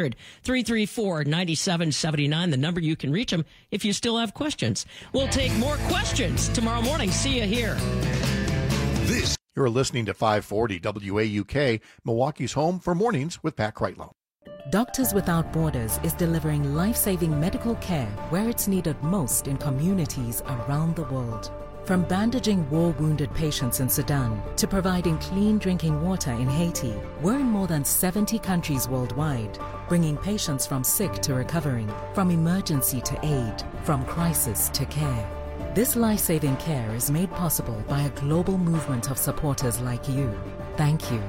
800-334-9779, the number you can reach them if you still have questions. We'll take more questions tomorrow morning. See you here. You're listening to 540 WAUK, Milwaukee's home for mornings with Pat Kreitlow. Doctors Without Borders is delivering life-saving medical care where it's needed most in communities around the world. From bandaging war-wounded patients in Sudan to providing clean drinking water in Haiti, we're in more than 70 countries worldwide, bringing patients from sick to recovering, from emergency to aid, from crisis to care. This life-saving care is made possible by a global movement of supporters like you. Thank you.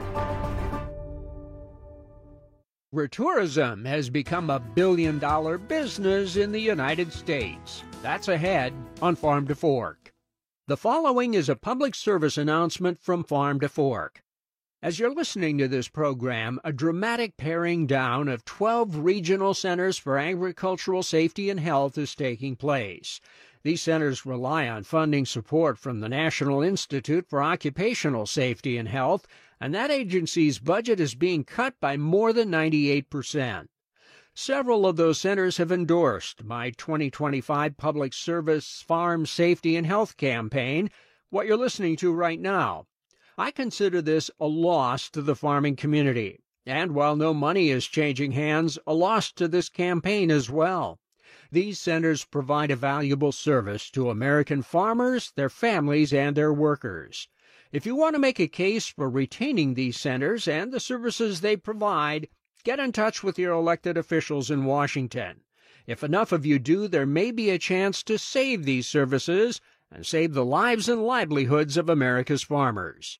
Tourism has become a billion-dollar business in the United States. That's ahead on Farm to Fork. The following is a public service announcement from Farm to Fork. As you're listening to this program, a dramatic paring down of 12 regional centers for agricultural safety and health is taking place. These centers rely on funding support from the National Institute for Occupational Safety and Health, and that agency's budget is being cut by more than 98%. Several of those centers have endorsed my 2025 Public Service Farm Safety and Health campaign, what you're listening to right now. I consider this a loss to the farming community, and while no money is changing hands, a loss to this campaign as well. These centers provide a valuable service to American farmers, their families, and their workers. If you want to make a case for retaining these centers and the services they provide, get in touch with your elected officials in Washington. If enough of you do, there may be a chance to save these services and save the lives and livelihoods of America's farmers.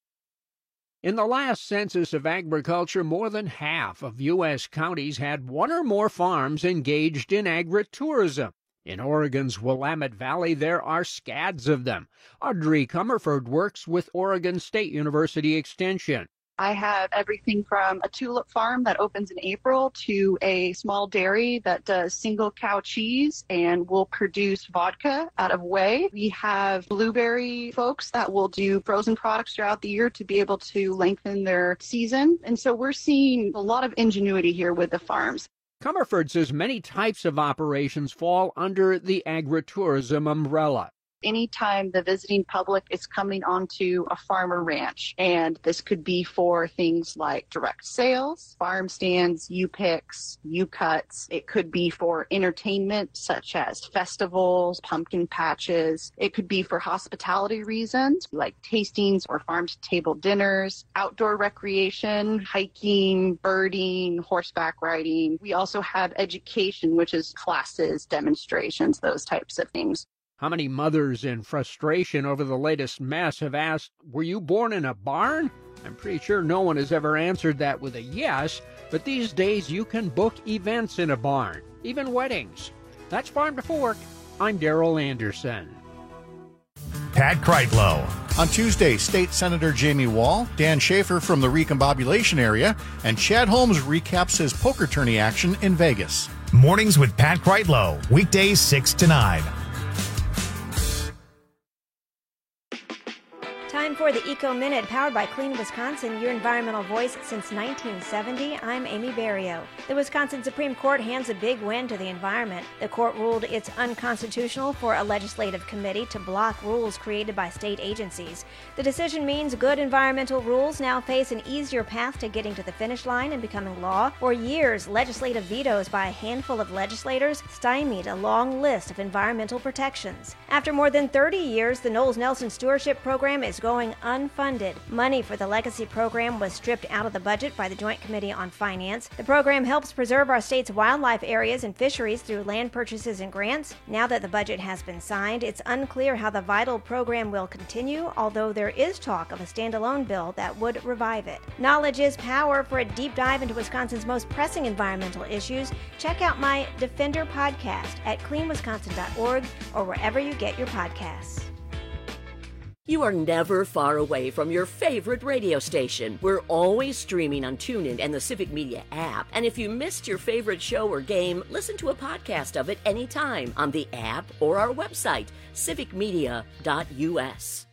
In the last census of agriculture, more than half of U.S. counties had one or more farms engaged in agritourism. In Oregon's Willamette Valley, there are scads of them. Audrey Comerford works with Oregon State University Extension. I have everything from a tulip farm that opens in April to a small dairy that does single cow cheese and will produce vodka out of whey. We have blueberry folks that will do frozen products throughout the year to be able to lengthen their season. And so we're seeing a lot of ingenuity here with the farms. Comerford says many types of operations fall under the agritourism umbrella. Anytime the visiting public is coming onto a farm or ranch, and this could be for things like direct sales, farm stands, U-picks, U-cuts. It could be for entertainment such as festivals, pumpkin patches. It could be for hospitality reasons like tastings or farm-to-table dinners, outdoor recreation, hiking, birding, horseback riding. We also have education, which is classes, demonstrations, those types of things. How many mothers in frustration over the latest mess have asked, were you born in a barn? I'm pretty sure no one has ever answered that with a yes, but these days you can book events in a barn, even weddings. That's Farm to Fork. I'm Darrell Anderson. Pat Kreitlow. On Tuesday, State Senator Jamie Wall, Dan Schaefer from the Recombobulation area, and Chad Holmes recaps his poker tourney action in Vegas. Mornings with Pat Kreitlow, weekdays 6 to 9. Time Time for the Eco Minute, powered by Clean Wisconsin, your environmental voice since 1970. I'm Amy Barrio. The Wisconsin Supreme Court hands a big win to the environment. The court ruled it's unconstitutional for a legislative committee to block rules created by state agencies. The decision means good environmental rules now face an easier path to getting to the finish line and becoming law. For years, legislative vetoes by a handful of legislators stymied a long list of environmental protections. After more than 30 years, the Knowles Nelson Stewardship Program is going unfunded. Money for the Legacy Program was stripped out of the budget by the Joint Committee on Finance. The program helps preserve our state's wildlife areas and fisheries through land purchases and grants. Now that the budget has been signed, it's unclear how the vital program will continue, although there is talk of a standalone bill that would revive it. Knowledge is power. For a deep dive into Wisconsin's most pressing environmental issues, check out my Defender podcast at cleanwisconsin.org or wherever you get your podcasts. You are never far away from your favorite radio station. We're always streaming on TuneIn and the Civic Media app. And if you missed your favorite show or game, listen to a podcast of it anytime on the app or our website, civicmedia.us.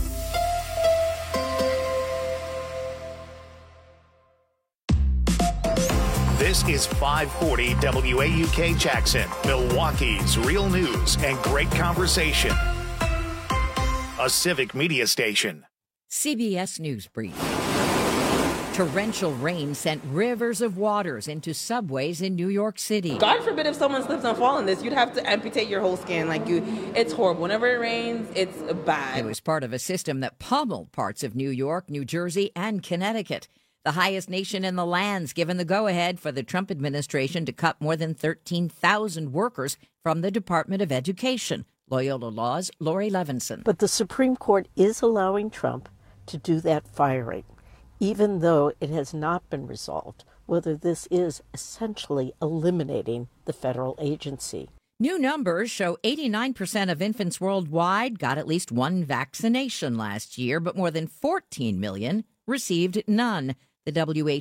This is 540 WAUK Jackson, Milwaukee's real news and great conversation. A Civic Media station. CBS News Brief. Torrential rain sent rivers of waters into subways in New York City. God forbid if someone slips and falls in this, you'd have to amputate your whole skin. It's horrible. Whenever it rains, it's bad. It was part of a system that pummeled parts of New York, New Jersey, and Connecticut. The highest nation in the land's given the go-ahead for the Trump administration to cut more than 13,000 workers from the Department of Education. Loyola Law's Lori Levinson. But the Supreme Court is allowing Trump to do that firing, even though it has not been resolved whether this is essentially eliminating the federal agency. New numbers show 89% of infants worldwide got at least one vaccination last year, but more than 14 million received none. The